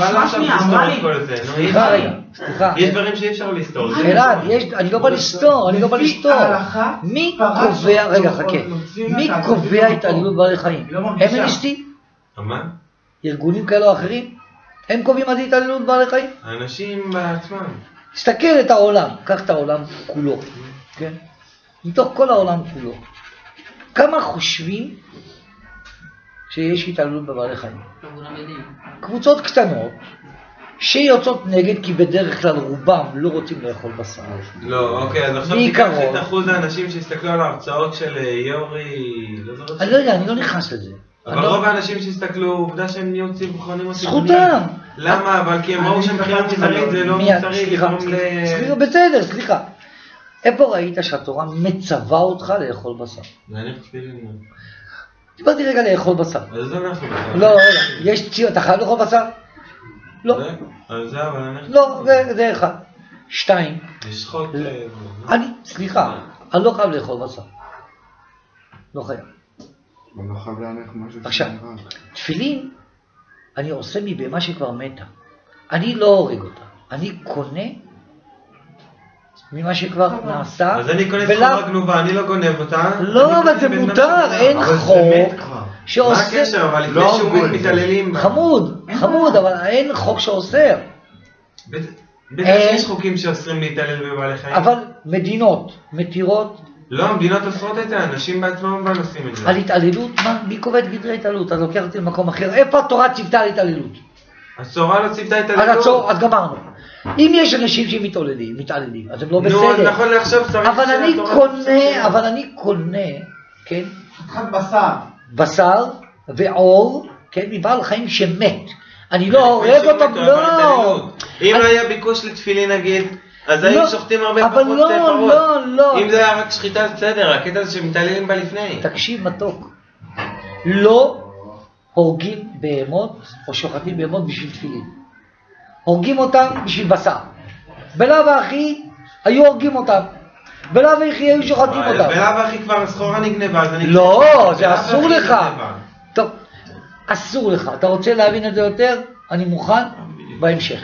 סליחה רגע, סליחה. יש דברים שאי אפשר לסתור. אלעד, אני לא בא לסתור, אני לא בא לסתור. מי קובע, רגע חכה, מי קובע התעללות בעלי חיים? אמנסטי? מה? ארגונים כאלה או אחרים? הם קובעים מה זה התעללות בעלי חיים? האנשים בעצמם. תסתכל את העולם, קח את העולם כולו, כן? מתוך כל העולם כולו. כמה חושבים שיש התעללות בבעלי חיים? קבוצות קטנות שיוצאות נגד, כי בדרך כלל רובם לא רוצים לאכול בשר. לא, אוקיי, אז עכשיו תיקח את אחוז האנשים שהסתכלו על ההרצאות של יורי... אני לא יודע, אני לא נכנס לזה. אבל רוב האנשים שהסתכלו, עובדה שהם נהיו צמחונים. זכותם. למה? אבל כי הם ראו שמבחינה מוסרית זה לא מוסרי לגרום ל... סליחה, בסדר, סליחה. איפה ראית שהתורה מצווה אותך לאכול בשר? להניח תפילין. דיברתי רגע לאכול בשר. אז זה אנחנו. לא, רגע, יש ציון, אתה חייב לאכול בשר? לא. אז זה אבל אנחנו... לא, זה אחד. שתיים. לשחוט... אני, סליחה, אני לא חייב לאכול בשר. לא חייב. אבל לא חייב להניח משהו... עכשיו, תפילין, אני עושה מבהמה שכבר מתה. אני לא הורג אותה. אני קונה ממה שכבר נעשה. אז אני קונה סחורה גנובה, אני לא גונב אותה. לא, אבל זה מותר, אין חוק. שאוסר... מה הקשר? אבל לפני לא שהוא הרגו את מת זה. מתעללים בה. חמוד, חמוד, אבל אין חוק שאוסר. בטח בטח אין. שיש חוקים שאוסרים להתעלל בבעלי חיים. אבל מדינות מתירות לא, המדינות אוסרות את זה, האנשים בעצמם לא עושים את זה. על התעללות, מה? מי קובע את גדרי התעללות? אתה לוקח אותי למקום אחר. איפה התורה ציוותה על התעללות? הצורה לא ציוותה את אז התעללות. עצור, אז גמרנו. אם יש אנשים שמתעללים, מתעללים, אז הם לא נו, אז בסדר. נכון לעכשיו צריך אבל אני שהתורה קונה, תפסק. אבל אני קונה, כן, חתיכת בשר. בשר ועור, כן, מבעל חיים שמת. אני לא לפני הורג שהוא אותם, מת, הוא עבר לא. התעללות. אם אז- לא היה ביקוש לתפילין נגיד, אז לא, היו שוחטים הרבה אבל פחות לא, פרות. לא, לא. אם זה היה רק שחיטה בסדר, הקטע הזה שמתעללים בה לפני. תקשיב מתוק, לא הורגים בהמות או שוחטים בהמות בשביל תפילין. הורגים אותם בשביל בשר. בלאו הכי היו הורגים אותם. בלאו הכי היו שוחטים אבל אותם. בלאו הכי כבר הסחורה נגנבה, אז אני... לא, זה בלאו אסור הכי לך. נגנבה. טוב, אסור לך. אתה רוצה להבין את זה יותר? אני מוכן בהמשך.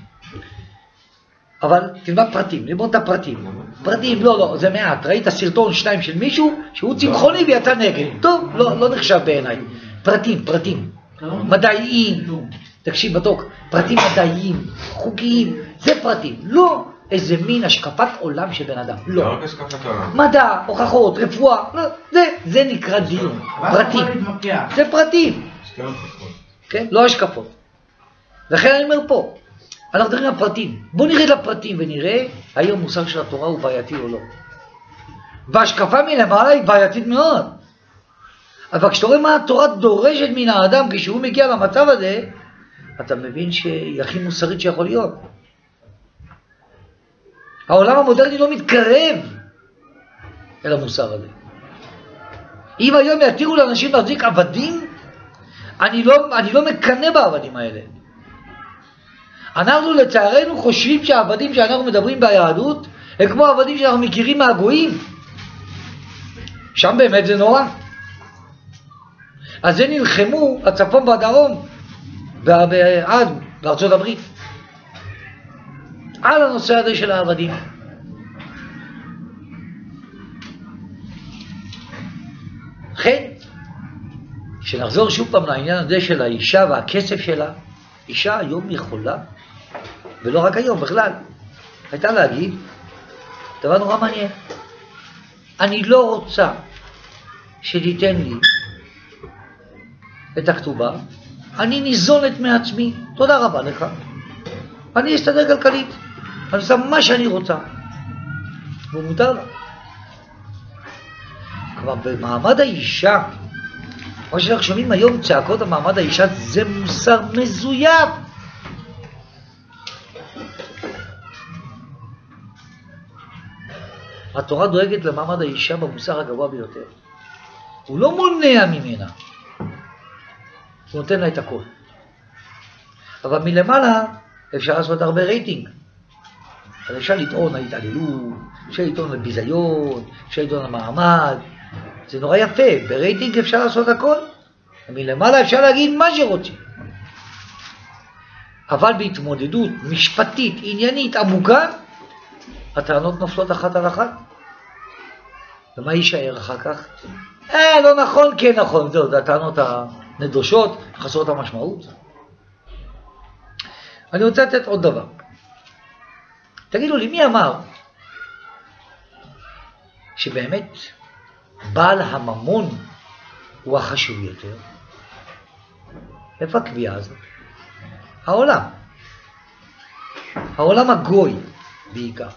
אבל תלמד פרטים, ללמוד את הפרטים. פרטים, לא, לא, זה מעט. ראית סרטון שניים של מישהו שהוא צמחוני ויצא נגד. טוב, לא, לא נחשב בעיניי. פרטים, פרטים. מדעיים. תקשיב מתוק, פרטים מדעיים, חוקיים, זה פרטים. לא איזה מין השקפת עולם של בן אדם. לא לא. רק השקפת עולם. מדע, הוכחות, רפואה, לא, זה, זה נקרא דיון. פרטים. זה פרטים. כן? לא השקפות. לכן אני אומר פה, אנחנו מדברים על פרטים. בואו נרד לפרטים ונראה האם המושג של התורה הוא בעייתי או לא. והשקפה מלמעלה היא בעייתית מאוד. אבל כשאתה רואה מה התורה דורשת מן האדם כשהוא מגיע למצב הזה, אתה מבין שהיא הכי מוסרית שיכול להיות. העולם המודרני לא מתקרב אל המוסר הזה. אם היום יתירו לאנשים להחזיק עבדים, אני לא, אני לא מקנא בעבדים האלה. אנחנו לצערנו חושבים שהעבדים שאנחנו מדברים ביהדות הם כמו העבדים שאנחנו מכירים מהגויים. שם באמת זה נורא. אז זה נלחמו הצפון והדרום ועד בארצות הברית על הנושא הזה של העבדים. לכן, כשנחזור שוב פעם לעניין הזה של האישה והכסף שלה, אישה היום יכולה, ולא רק היום בכלל, הייתה להגיד דבר נורא מעניין. אני לא רוצה שתיתן לי את הכתובה, אני ניזונת מעצמי, תודה רבה לך. אני אסתדר כלכלית, אני עושה מה שאני רוצה. והוא מותר לה. כבר במעמד האישה, מה שאנחנו שומעים היום צעקות המעמד האישה, זה מוסר מזויף. התורה דואגת למעמד האישה במוסר הגבוה ביותר. הוא לא מונע ממנה. הוא נותן לה את הכל. אבל מלמעלה אפשר לעשות הרבה רייטינג. אז אפשר לטעון על התעללות, אפשר לטעון על ביזיון, אפשר לטעון על מעמד. זה נורא יפה, ברייטינג אפשר לעשות הכל. מלמעלה אפשר להגיד מה שרוצים. אבל בהתמודדות משפטית, עניינית, עמוקה, הטענות נופלות אחת על אחת. ומה יישאר אחר כך? אה, לא נכון, כן נכון. זהו, זה הטענות הנדושות, חסרות המשמעות. אני רוצה לתת עוד דבר. תגידו לי, מי אמר שבאמת בעל הממון הוא החשוב יותר? איפה הקביעה הזאת? העולם. העולם הגוי בעיקר.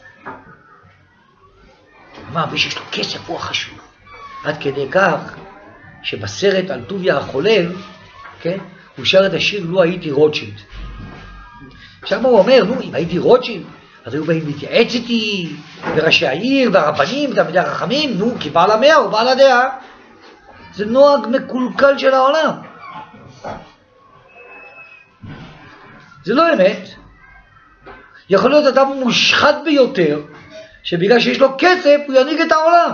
מה, מי שיש לו כסף הוא החשוב. עד כדי כך שבסרט על טוביה החולל, כן, הוא שר את השיר לו הייתי רוטשילד. שם הוא אומר, נו, אם הייתי רוטשילד, אז היו באים להתייעץ איתי, וראשי העיר והרבנים, תלמידי החכמים, נו, כי בעל המאה הוא בעל הדעה. זה נוהג מקולקל של העולם. זה לא אמת. יכול להיות אדם מושחת ביותר, שבגלל שיש לו כסף הוא ינהיג את העולם.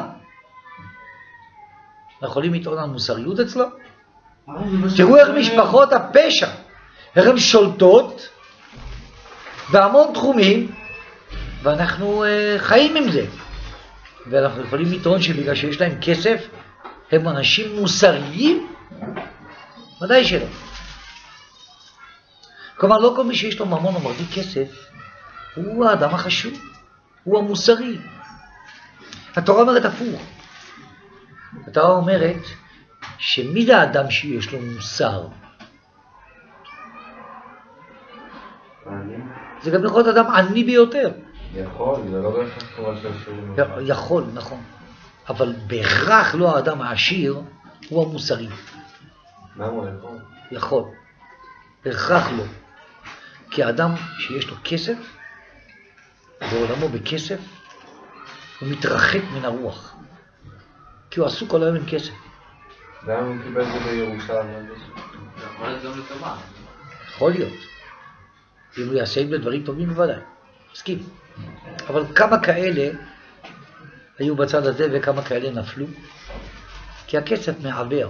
יכולים לטעון על מוסריות אצלו? תראו איך משפחות הפשע, איך הן שולטות בהמון תחומים, ואנחנו uh, חיים עם זה. ואנחנו יכולים לטעון שבגלל שיש להם כסף, הם אנשים מוסריים? ודאי שלא. כלומר, לא כל מי שיש לו ממון או מרוויח כסף, הוא האדם החשוב, הוא המוסרי. התורה אומרת הפוך. התורה אומרת שמי זה האדם שיש לו מוסר? אני? זה גם יכול להיות אדם עני ביותר. יכול, זה לא בהכרח כמו שעשיר. יכול, נכון. אבל בהכרח לא האדם העשיר הוא המוסרי. למה הוא יכול? יכול. בהכרח לא. כי האדם שיש לו כסף, בעולמו בכסף, הוא מתרחק מן הרוח. כי הוא עסוק כל היום עם כסף. למה הוא קיבל את זה בירושלים? זה יכול להיות גם לטובה. יכול להיות. אם הוא יעשה עם זה דברים טובים בוודאי. מסכים. אבל כמה כאלה היו בצד הזה וכמה כאלה נפלו? כי הכסף מעבר.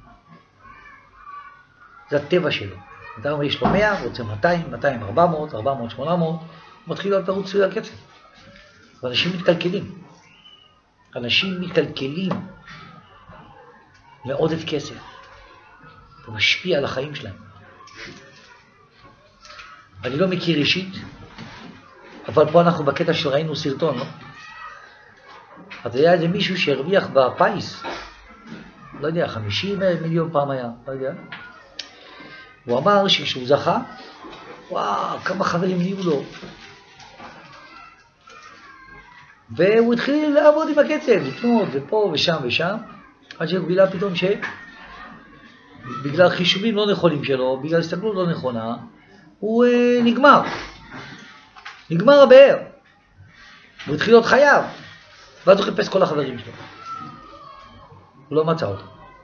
זה הטבע שלו. אדם יש לו מאה, רוצה מאתיים, מאתיים, ארבע מאות, ארבע מאות, שמונה מאות, מתחיל לרוץ סביב הכסף. ואנשים מתקלקלים. אנשים מתקלקלים מעודף כסף. זה משפיע על החיים שלהם. אני לא מכיר אישית, אבל פה אנחנו בקטע שראינו סרטון, לא? אז היה איזה מישהו שהרוויח בפייס, לא יודע, חמישים מיליון פעם היה, לא יודע. הוא אמר שכשהוא זכה, וואו, כמה חברים נהיו לו. והוא התחיל לעבוד עם הקצב, לקנות ופה ושם ושם, עד שהוא גילה פתאום שבגלל חישובים לא נכונים שלו, בגלל הסתכלות לא נכונה, הוא אה, נגמר. נגמר הבאר. הוא התחיל להיות חייב. ואז הוא חיפש כל החברים שלו. הוא לא מצא אותו.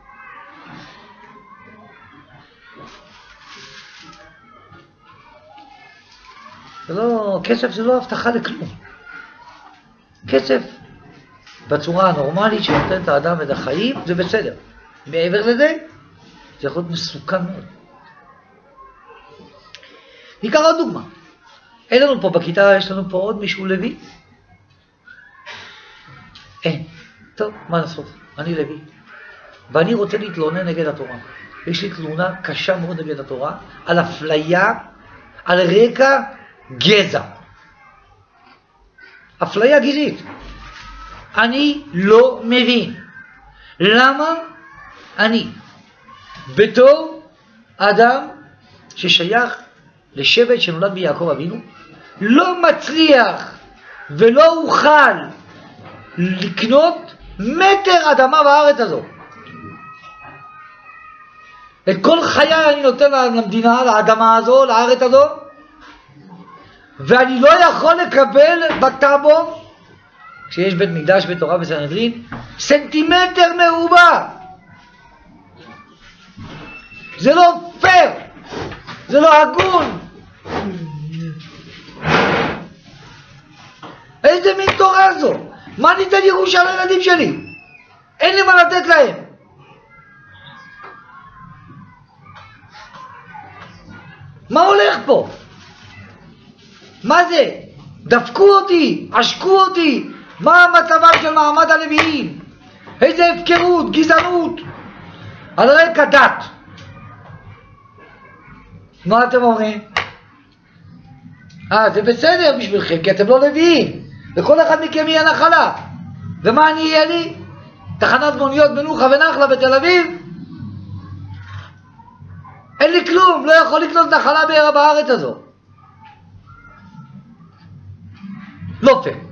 זה לא, כסף זה לא הבטחה לכלום. כסף בצורה הנורמלית שנותנת האדם את החיים, זה בסדר. מעבר לזה, זה יכול להיות מסוכן מאוד. ניקח עוד דוגמה. אין לנו פה בכיתה, יש לנו פה עוד מישהו לוי? אין. טוב, מה לעשות? אני לוי. ואני רוצה להתלונן נגד התורה. יש לי תלונה קשה מאוד נגד התורה, על אפליה, על רקע גזע. אפליה גזעית. אני לא מבין. למה אני, בתור אדם ששייך לשבט שנולד מיעקב אבינו, לא מצליח ולא אוכל לקנות מטר אדמה בארץ הזו. את כל חיי אני נותן למדינה, לאדמה הזו, לארץ הזו, ואני לא יכול לקבל בטאבו, כשיש בית מקדש בתורה וסנהדרין, סנטימטר מרובע. זה לא פייר, זה לא הגון. איזה מין תורה זו? מה ניתן ירושה לילדים שלי? אין לי מה לתת להם. מה הולך פה? מה זה? דפקו אותי, עשקו אותי. מה המצבם של מעמד הלוויים? איזה הפקרות, גזענות. על רקע דת. מה אתם אומרים? אה, זה בסדר בשבילכם, כי אתם לא לוויים. וכל אחד מכם יהיה נחלה. ומה אני אהיה לי? תחנת מוניות מנוחה ונחלה בתל אביב? אין לי כלום, לא יכול לקנות נחלה בערה בארץ הזו. לא פייר.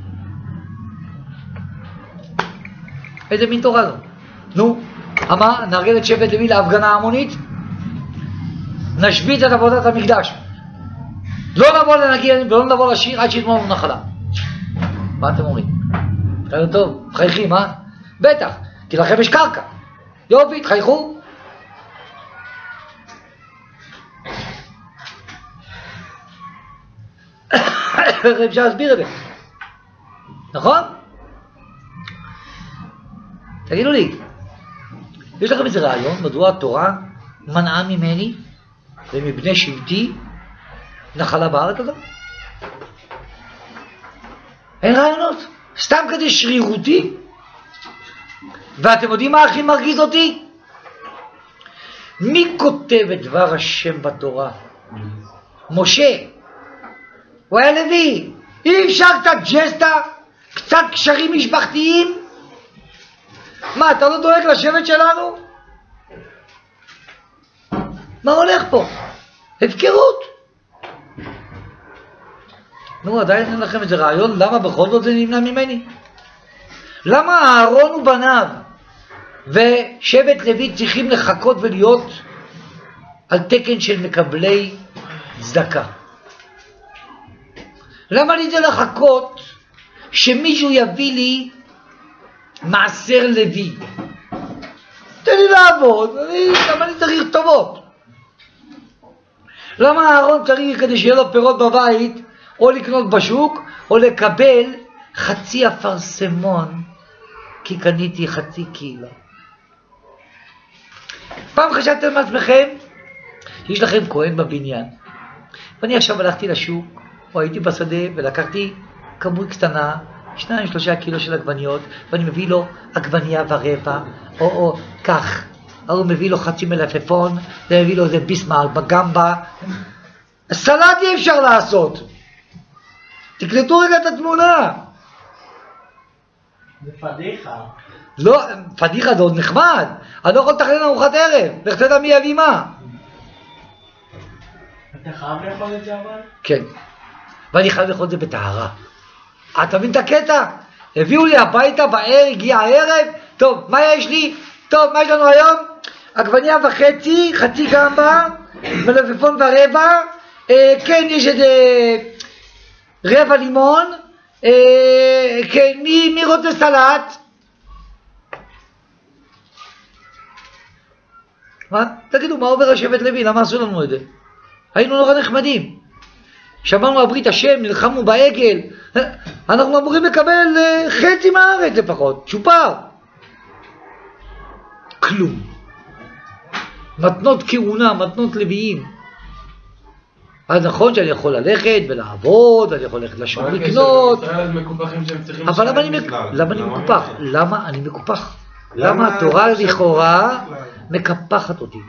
איזה מין תורה זו? נו, מה? נארגן את שבט לוי להפגנה המונית? נשבית את עבודת המקדש. לא נבוא לנגן ולא נבוא לשיר עד שיתנו לנו נחלה. מה אתם אומרים? חיינו טוב, חייכים, אה? בטח, כי לכם יש קרקע. יופי, תחייכו. אפשר להסביר את זה. נכון? תגידו לי, יש לכם איזה רעיון מדוע התורה מנעה ממני ומבני שבטי נחלה בארץ הזאת? אין רעיונות, סתם כדי שרירותי. ואתם יודעים מה הכי מרגיז אותי? מי כותב את דבר השם בתורה? משה. הוא היה לוי. אי אפשר קצת ג'סטה? קצת קשרים משפחתיים? מה, אתה לא דואג לשבט שלנו? מה הולך פה? הפקרות. נו, עדיין אין לכם איזה רעיון למה בכל זאת זה נמנע ממני? למה אהרון ובניו ושבט לוי צריכים לחכות ולהיות על תקן של מקבלי צדקה? למה לי זה לחכות שמישהו יביא לי מעשר לוי? תן לי לעבוד, אני, למה אני צריך טובות? למה אהרון צריך כדי שיהיה לו פירות בבית או לקנות בשוק או לקבל חצי אפרסמון כי קניתי חצי קילו? פעם חשבתם לעצמכם, יש לכם כהן בבניין, ואני עכשיו הלכתי לשוק או הייתי בשדה ולקחתי כמות קטנה, שניים שלושה קילו של עגבניות, ואני מביא לו עגבנייה ורבע, או או כך, הוא מביא לו חצי מלפפון, ומביא לו איזה ביסמל בגמבה. סלט אי אפשר לעשות. תקלטו רגע את התמונה. זה פדיחה. לא, פדיחה זה עוד נחמד. אני לא יכול לתכנן ארוחת ערב. לך תדע מי יביא מה. אתה חייב לאכול את זה אבל? כן. ואני חייב לאכול את זה בטהרה. אתה מבין את הקטע? הביאו לי הביתה בערב, הגיע הערב. טוב, מה יש לי? טוב, מה יש לנו היום? עגבנייה וחצי, חצי גמבה, מלפפון ורבע. אה, כן, יש איזה רבע לימון. אה, כן, מי, מי רוצה סלט? מה? תגידו, מה עובר השבט לוי? למה עשו לנו את זה? היינו נורא נחמדים. שמרנו הברית השם, נלחמנו בעגל. אנחנו אמורים לקבל חצי מהארץ לפחות, צ'ופר. כלום. מתנות כהונה, מתנות לוויים. אז נכון שאני יכול ללכת ולעבוד, אני יכול ללכת לשום לקנות. אבל למה אני מקופח? למה אני מקופח? למה התורה לכאורה מקפחת אותי?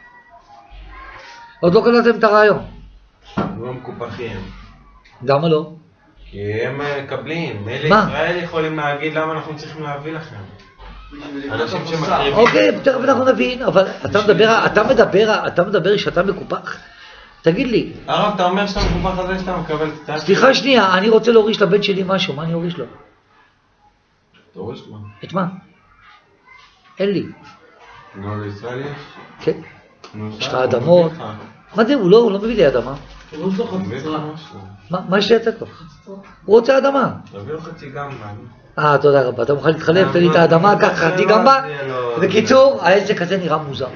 עוד לא קלטתם את הרעיון. לא מקופחים. למה לא? כי הם מקבלים. אלה מה? ישראל יכולים להגיד למה אנחנו צריכים להביא לכם. אנשים שמקריבים. אוקיי, תכף אנחנו נבין, אבל אתה מדבר, אתה מדבר, אתה מדבר שאתה מקופח. תגיד לי. הרב, אתה אומר שאתה מקופח על זה שאתה מקבל קצת. סליחה שנייה, אני רוצה להוריש לבן שלי משהו, מה אני אוריש לו? תוריש מה? את מה? אין לי. נו, לישראל יש? כן. נו, יש לך הוא אדמות. מביא לך. מה זה? הוא לא, הוא לא מביא לי אדמה. הוא לא זוכר מביא לך מצרה. משהו. מה, מה יש לי לתת לו? הוא רוצה אדמה. תביא לו חצי גמבה. אה, תודה רבה. אתה מוכן להתחלף, תן לי את האדמה, קח חצי גמבה. בקיצור, העסק הזה נראה מוזר.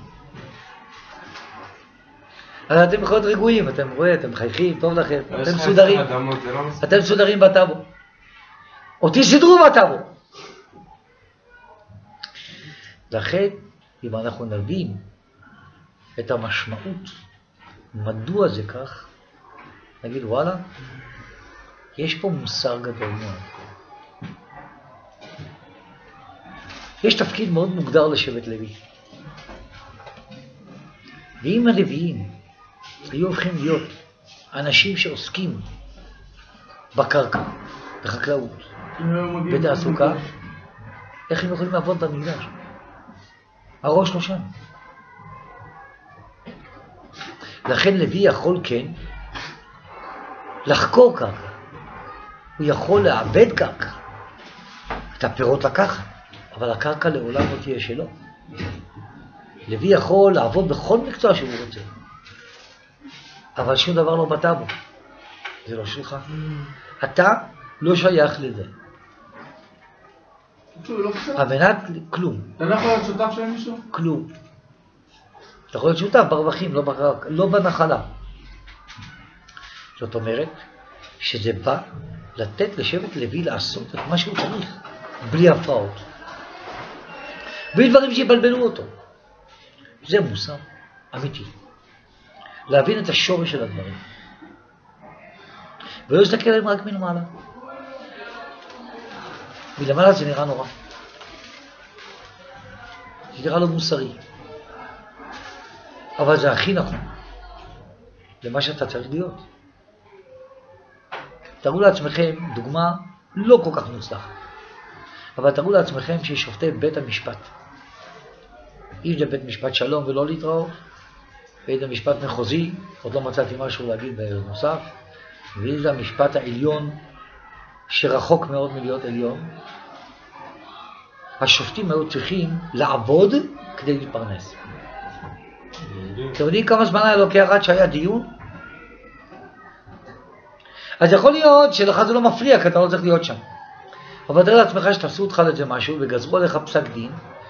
אז אתם יכולים להיות רגועים, אתם רואים, אתם מחייכים, טוב לכם, אתם מסודרים. אתם מסודרים בטאבו. אותי סידרו בטאבו. לכן, אם אנחנו נבין את המשמעות, מדוע זה כך, נגיד וואלה, יש פה מוסר גדול מאוד. יש תפקיד מאוד מוגדר לשבט לוי. ואם הלוויים היו הופכים להיות אנשים שעוסקים בקרקע, בחקלאות, בתעסוקה, איך הם יכולים לעבוד במקדש? הראש לא שם. לכן לוי יכול כן לחקור קרקע. הוא יכול לעבד קרקע. את הפירות לקחת, אבל הקרקע לעולם לא תהיה שלו. לוי יכול לעבוד בכל מקצוע שהוא רוצה. אבל שום דבר לא בטאבו. זה לא שלך. אתה לא שייך לזה. המנת כלום. אתה לא יכול להיות שותף של מישהו? כלום. אתה יכול להיות שותף ברווחים, לא, בקרקע, לא בנחלה. זאת אומרת שזה בא לתת לשבט לוי לעשות את מה שהוא צריך, בלי הפרעות. בלי דברים שיבלבלו אותו. זה מוסר אמיתי. להבין את השורש של הדברים. ולא להסתכל עליהם רק מלמעלה. מלמעלה זה נראה נורא. זה נראה לא מוסרי. אבל זה הכי נכון. למה שאתה צריך להיות. תראו לעצמכם דוגמה לא כל כך מוצלחת. אבל תראו לעצמכם ששופטי בית המשפט. אם זה בית משפט שלום ולא להתראות, בית המשפט מחוזי, עוד לא מצאתי משהו להגיד בערב נוסף, ואם זה המשפט העליון, שרחוק מאוד מלהיות עליון, השופטים היו צריכים לעבוד כדי להתפרנס. אתם יודעים כמה זמן היה לוקח עד שהיה דיון? אז יכול להיות שלך זה לא מפריע, כי אתה לא צריך להיות שם. אבל תראה לעצמך שתעשו אותך לזה משהו, וגזרו עליך פסק דין,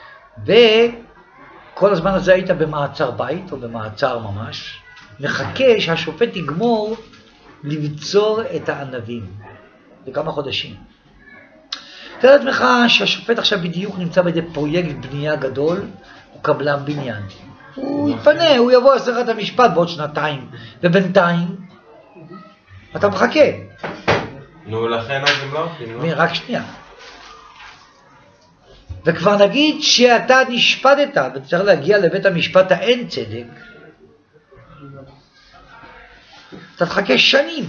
וכל הזמן הזה היית במעצר בית, או במעצר ממש, מחכה שהשופט יגמור לבצור את הענבים. לכמה חודשים. תראה לעצמך שהשופט עכשיו בדיוק נמצא באיזה פרויקט בנייה גדול, הוא קבלן בניין. הוא יתפנה, הוא יבוא לסרט המשפט בעוד שנתיים, ובינתיים אתה מחכה. נו, לכן אז הם לא הולכים, לא? רק שנייה. וכבר נגיד שאתה נשפטת, וצריך להגיע לבית המשפט האין צדק, אתה תחכה שנים.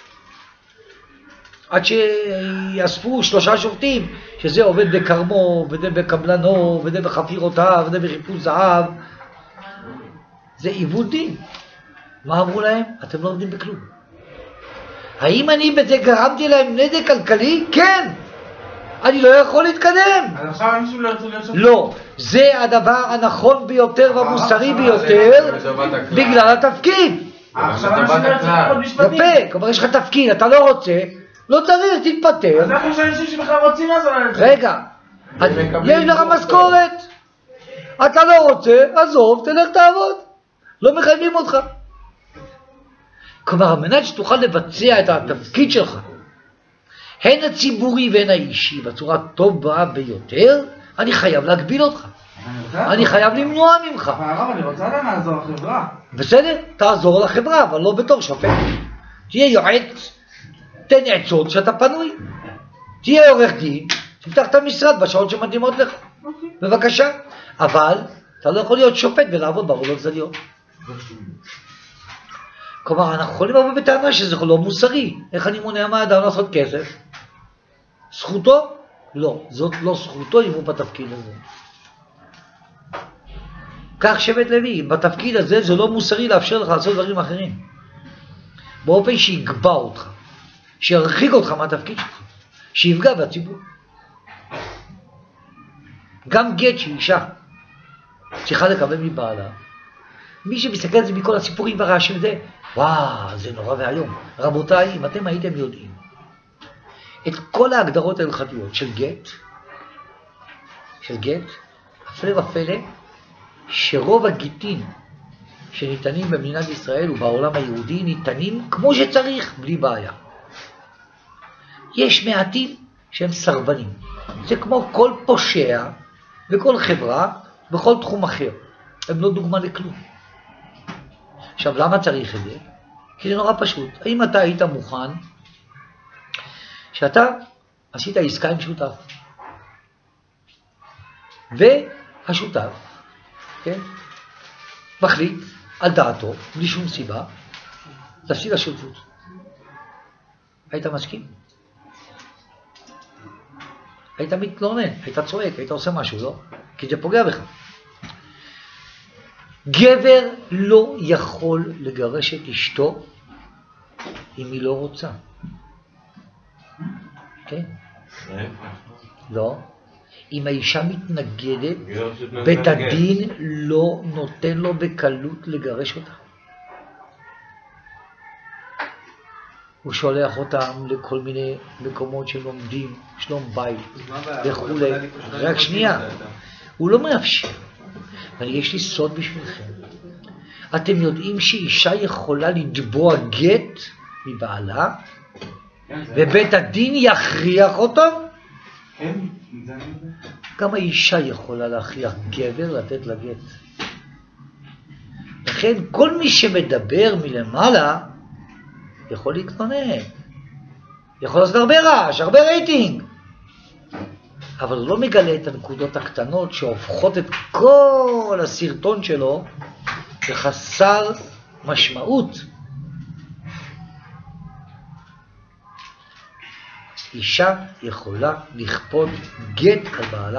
עד שיאספו שלושה שופטים, שזה עובד בקרמו, וזה בקבלנו, וזה בחפירותיו, וזה בחיפוש זהב. זה עיוות דין. מה אמרו להם? אתם לא עובדים בכלום. האם אני בזה גרמתי להם נזק כלכלי? כן. אני לא יכול להתקדם. אז עכשיו מישהו לא ירצה להיות שופט? לא. זה הדבר הנכון ביותר והמוסרי ביותר בגלל התפקיד. עכשיו אנשים לא ירצה להיות משפטים. יפה, כלומר יש לך תפקיד, אתה לא רוצה, לא צריך, תתפטר. אז איך יש אנשים שבכלל רוצים לעשות את זה? רגע, יש לך משכורת, אתה לא רוצה, עזוב, תלך תעבוד, לא מחייבים אותך. כלומר, על מנת שתוכל לבצע את התפקיד שלך, הן הציבורי והן האישי, בצורה טובה ביותר, אני חייב להגביל אותך. אני חייב למנוע ממך. אבל הרב, אני רוצה עדיין לעזור לחברה. בסדר? תעזור לחברה, אבל לא בתור שופט. תהיה יועץ, תן עצות שאתה פנוי. תהיה עורך דין, תפתח את המשרד בשעות שמתאימות לך. בבקשה. אבל אתה לא יכול להיות שופט ולעבוד בעבודות צדדיות. כלומר, אנחנו יכולים לבוא בטענה שזה לא מוסרי. איך אני מונע מהאדם לעשות כסף? זכותו? לא. זאת לא זכותו אם הוא בתפקיד הזה. כך שבט לוי, בתפקיד הזה זה לא מוסרי לאפשר לך לעשות דברים אחרים. באופן שיגבע אותך, שירחיק אותך מהתפקיד שלך, שיפגע בציבור. גם גט שאישה צריכה לקבל מבעלה, מי שמסתכל על זה מכל הסיפורים והרעשים זה, וואו, זה נורא והיום. רבותיי, אם אתם הייתם יודעים את כל ההגדרות ההלכתיות של גט, של גט, הפלא ופלא, שרוב הגיטים שניתנים במדינת ישראל ובעולם היהודי ניתנים כמו שצריך, בלי בעיה. יש מעטים שהם סרבנים. זה כמו כל פושע וכל חברה בכל תחום אחר. הם לא דוגמה לכלום. עכשיו, למה צריך את זה? כי זה נורא פשוט. האם אתה היית מוכן שאתה עשית עסקה עם שותף, והשותף, כן, מחליט על דעתו, בלי שום סיבה, להפסיד השותפות. היית מסכים? היית מתלונן, היית צועק, היית עושה משהו, לא? כי זה פוגע בך. גבר לא יכול לגרש את אשתו אם היא לא רוצה. כן? לא. אם האישה מתנגדת, בית הדין לא נותן לו בקלות לגרש אותה. הוא שולח אותם לכל מיני מקומות שלומדים, שלום בית וכו'. רק שנייה, הוא לא מאפשר. אבל יש לי סוד בשבילכם. אתם יודעים שאישה יכולה לתבוע גט מבעלה, ובית הדין יכריח אותו? כן, גם האישה יכולה להכריח גבר לתת לה גט. לכן כל מי שמדבר מלמעלה יכול להתלונן, יכול לעשות הרבה רעש, הרבה רייטינג, אבל הוא לא מגלה את הנקודות הקטנות שהופכות את כל הסרטון שלו וחסר משמעות. אישה יכולה לכפות גט על בעלה.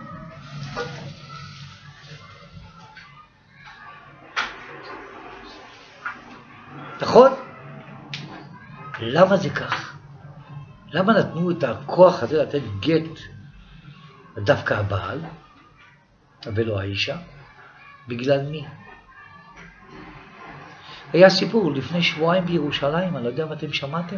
נכון? למה זה כך? למה נתנו את הכוח הזה לתת גט דווקא הבעל ולא האישה? בגלל מי? היה סיפור לפני שבועיים בירושלים, אני לא יודע אם אתם שמעתם.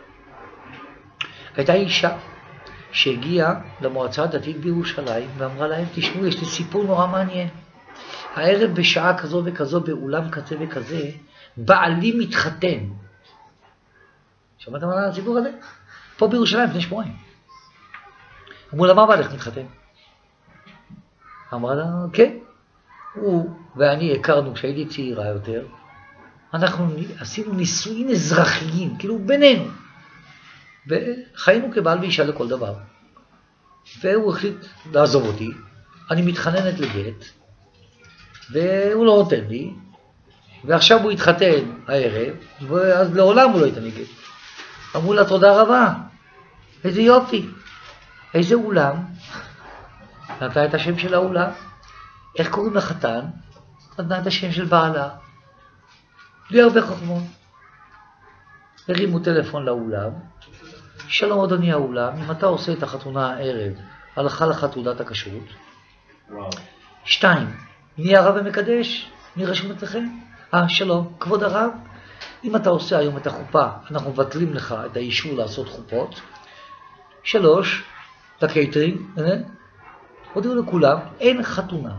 הייתה אישה שהגיעה למועצה הדתית בירושלים ואמרה להם, תשמעו, יש לי סיפור נורא מעניין. הערב בשעה כזו וכזו, באולם כזה וכזה, בעלי מתחתן. שמעתם על הסיפור הזה? פה בירושלים לפני שבועיים. אמרו לה, מה בעלך מתחתן? אמרה לה, כן. הוא ואני הכרנו כשהייתי צעירה יותר. אנחנו עשינו נישואים אזרחיים, כאילו בינינו. וחיינו כבעל ואישה לכל דבר. והוא החליט לעזוב אותי. אני מתחננת לגט. והוא לא נותן לי. ועכשיו הוא התחתן הערב, ואז לעולם הוא לא ייתן לי גט. אמרו לה, תודה רבה. איזה יופי. איזה אולם. נתנה את השם של האולם. איך קוראים לחתן? נתנה את השם של בעלה. בלי הרבה חוכמות. הרימו טלפון לאולם. שלום אדוני האולם, אם אתה עושה את החתונה הערב, הלכה לך תעודת הכשרות. וואו. שתיים, מי הרב המקדש? מי רשום אצלכם? אה, שלום, כבוד הרב, אם אתה עושה היום את החופה, אנחנו מבטלים לך את האישור לעשות חופות. שלוש, לקייטרינג, אה? הודיעו לכולם, אין חתונה.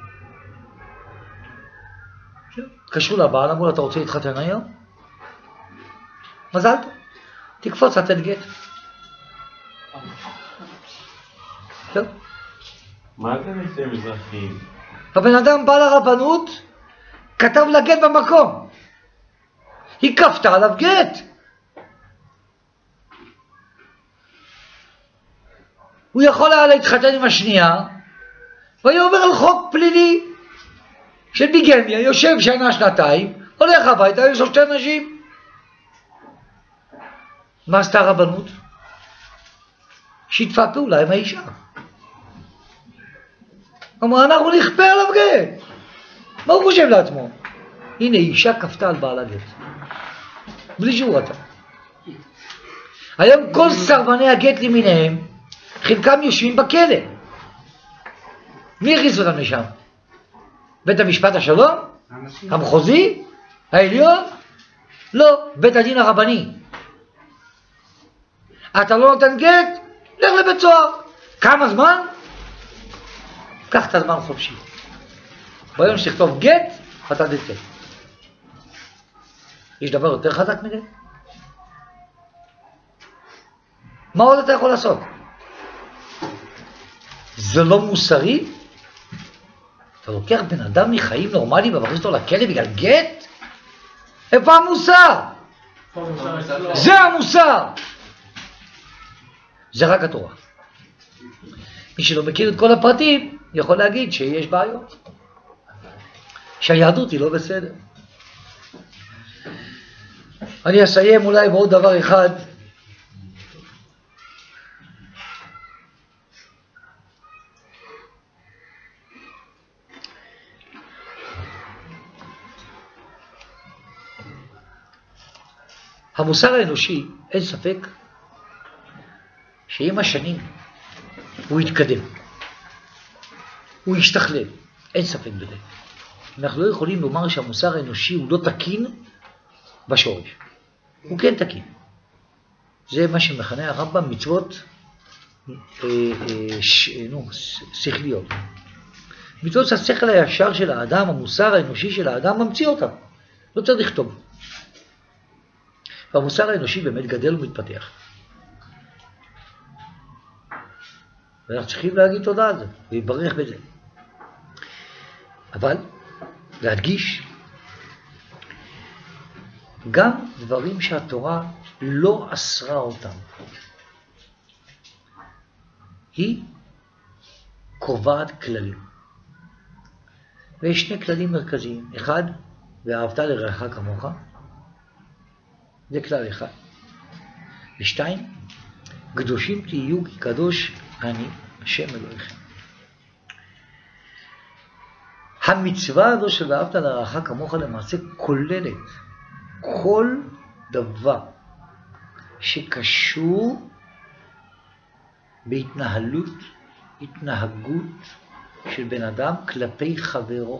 התקשרו לבעל, אמרו לה, אתה רוצה להתחתן היום? מזל טוב, תקפוץ לתת גט. טוב. מה זה נישואים אזרחיים? הבן אדם בא לרבנות, כתב לה גט במקום. היא כפתה עליו גט. הוא יכול היה להתחתן עם השנייה, והיא עובר על חוק פלילי של ביגמיה, יושב שנה שנתיים, הולך הביתה, יש לו שתי נשים. מה עשתה הרבנות? שיתפה פעולה עם האישה. אמרה, אנחנו נכפה עליו גט. מה הוא חושב לעצמו? הנה, אישה כפתה על בעל הגט. בלי שהוא רצה. היום כל סרבני הגט למיניהם, חלקם יושבים בכלא. מי הכניס אותם לשם? בית המשפט השלום? המחוזי? העליון? לא, בית הדין הרבני. אתה לא נותן גט? לך לבית סוהר. כמה זמן? קח את הזמן חופשי. ביום שתכתוב גט, אתה תצא. יש דבר יותר חזק מזה? מה עוד אתה יכול לעשות? זה לא מוסרי? אתה לוקח בן אדם מחיים נורמליים ומכניס אותו לכלא בגלל גט? איפה המוסר? זה המוסר! זה רק התורה. מי שלא מכיר את כל הפרטים יכול להגיד שיש בעיות. שהיהדות היא לא בסדר. אני אסיים אולי בעוד דבר אחד. המוסר האנושי, אין ספק, שעם השנים הוא יתקדם, הוא ישתכלל, אין ספק בזה. אנחנו לא יכולים לומר שהמוסר האנושי הוא לא תקין בשורש. הוא כן תקין. זה מה שמכנה הרמב"ם מצוות אה, אה, ש, נו, שכליות. מצוות השכל הישר של האדם, המוסר האנושי של האדם, ממציא אותם. לא צריך לכתוב. והמוסר האנושי באמת גדל ומתפתח. ואנחנו צריכים להגיד תודה על זה, ולהתברך בזה. אבל להדגיש, גם דברים שהתורה לא אסרה אותם, היא קובעת כללים. ויש שני כללים מרכזיים. אחד, ואהבת לרעך כמוך. זה כלל אחד. ושתיים, קדושים תהיו כי קדוש אני השם אלוהיכם. המצווה הזו של ואהבת לרעך כמוך למעשה כוללת כל דבר שקשור בהתנהלות, התנהגות של בן אדם כלפי חברו.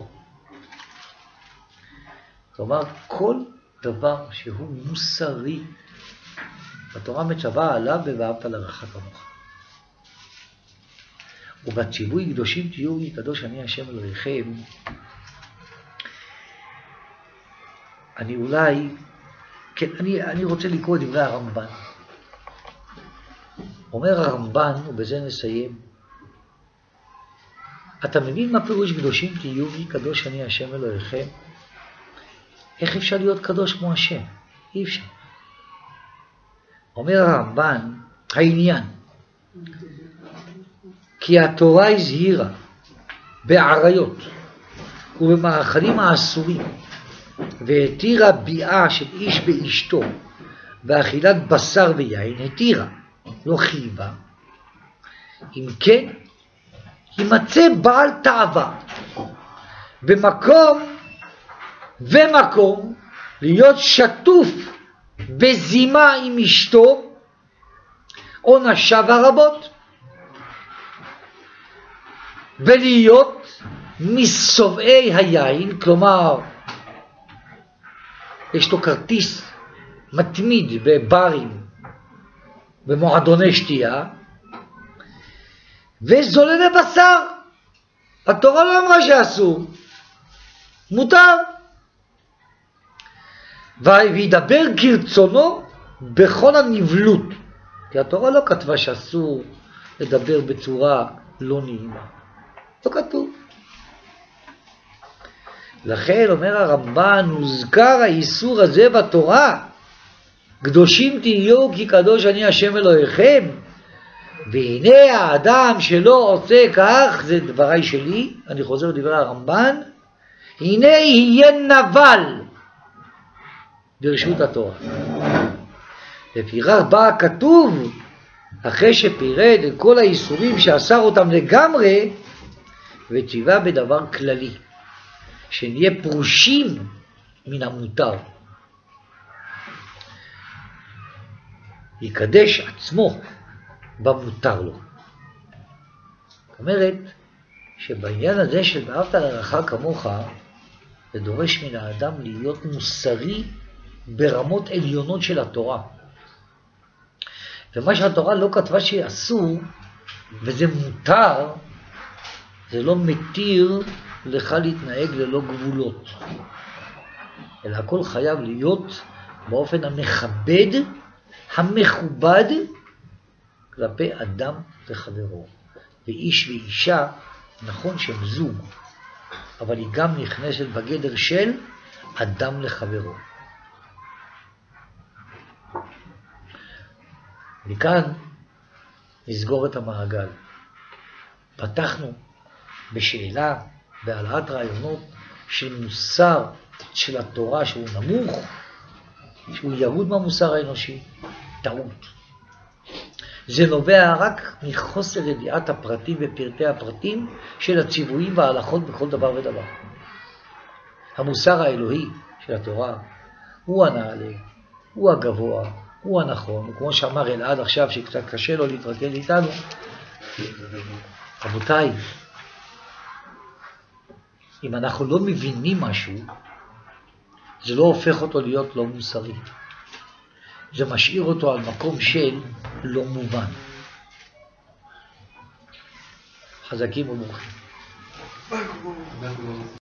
כלומר, כל דבר שהוא מוסרי, התורה מצווה עליו ואהבת לרעך כמוך. ובציווי קדושים תהיו כי קדוש אני השם אלוהיכם, אני אולי, כן, אני, אני רוצה לקרוא את דברי הרמב"ן. אומר הרמב"ן, ובזה נסיים, אתה מבין מה פירוש קדושים תהיו כי קדוש אני השם אלוהיכם? איך אפשר להיות קדוש כמו השם? אי אפשר. אומר הרמב"ן, העניין, כי התורה הזהירה בעריות ובמאכלים האסורים, והתירה ביאה של איש באשתו, ואכילת בשר ויין, התירה, לא חייבה. אם כן, יימצא בעל תאווה במקום ומקום להיות שטוף בזימה עם אשתו, עונשיו הרבות, ולהיות מסובעי היין, כלומר יש לו כרטיס מתמיד בברים, במועדוני שתייה, וזוללי בשר. התורה לא אמרה שאסור, מותר. וידבר כרצונו בכל הנבלות, כי התורה לא כתבה שאסור לדבר בצורה לא נעימה, לא כתוב. לכן אומר הרמב"ן, הוזכר האיסור הזה בתורה, קדושים תהיו כי קדוש אני השם אלוהיכם, והנה האדם שלא עושה כך, זה דבריי שלי, אני חוזר לדברי הרמב"ן, הנה יהיה נבל ברשות התורה. לפיכך בא הכתוב, אחרי שפירט את כל האיסורים שאסר אותם לגמרי, וציווה בדבר כללי, שנהיה פרושים מן המותר. יקדש עצמו במותר לו. זאת אומרת, שבעניין הזה של ואהבת לרעך כמוך, זה דורש מן האדם להיות מוסרי ברמות עליונות של התורה. ומה שהתורה לא כתבה שאסור, וזה מותר, זה לא מתיר לך להתנהג ללא גבולות. אלא הכל חייב להיות באופן המכבד, המכובד, כלפי אדם וחברו. ואיש ואישה, נכון שהם זוג, אבל היא גם נכנסת בגדר של אדם לחברו. וכאן נסגור את המעגל. פתחנו בשאלה, בהעלאת רעיונות של מוסר של התורה שהוא נמוך, שהוא ירוד מהמוסר האנושי, טעות. זה נובע רק מחוסר ידיעת הפרטים ופרטי הפרטים של הציוויים וההלכות בכל דבר ודבר. המוסר האלוהי של התורה הוא הנעלה, הוא הגבוה, הוא הנכון, כמו שאמר אלעד עכשיו שקצת קשה לו להתרכז איתנו. רבותיי, אם אנחנו לא מבינים משהו, זה לא הופך אותו להיות לא מוסרי. זה משאיר אותו על מקום של לא מובן. חזקים וברוכים.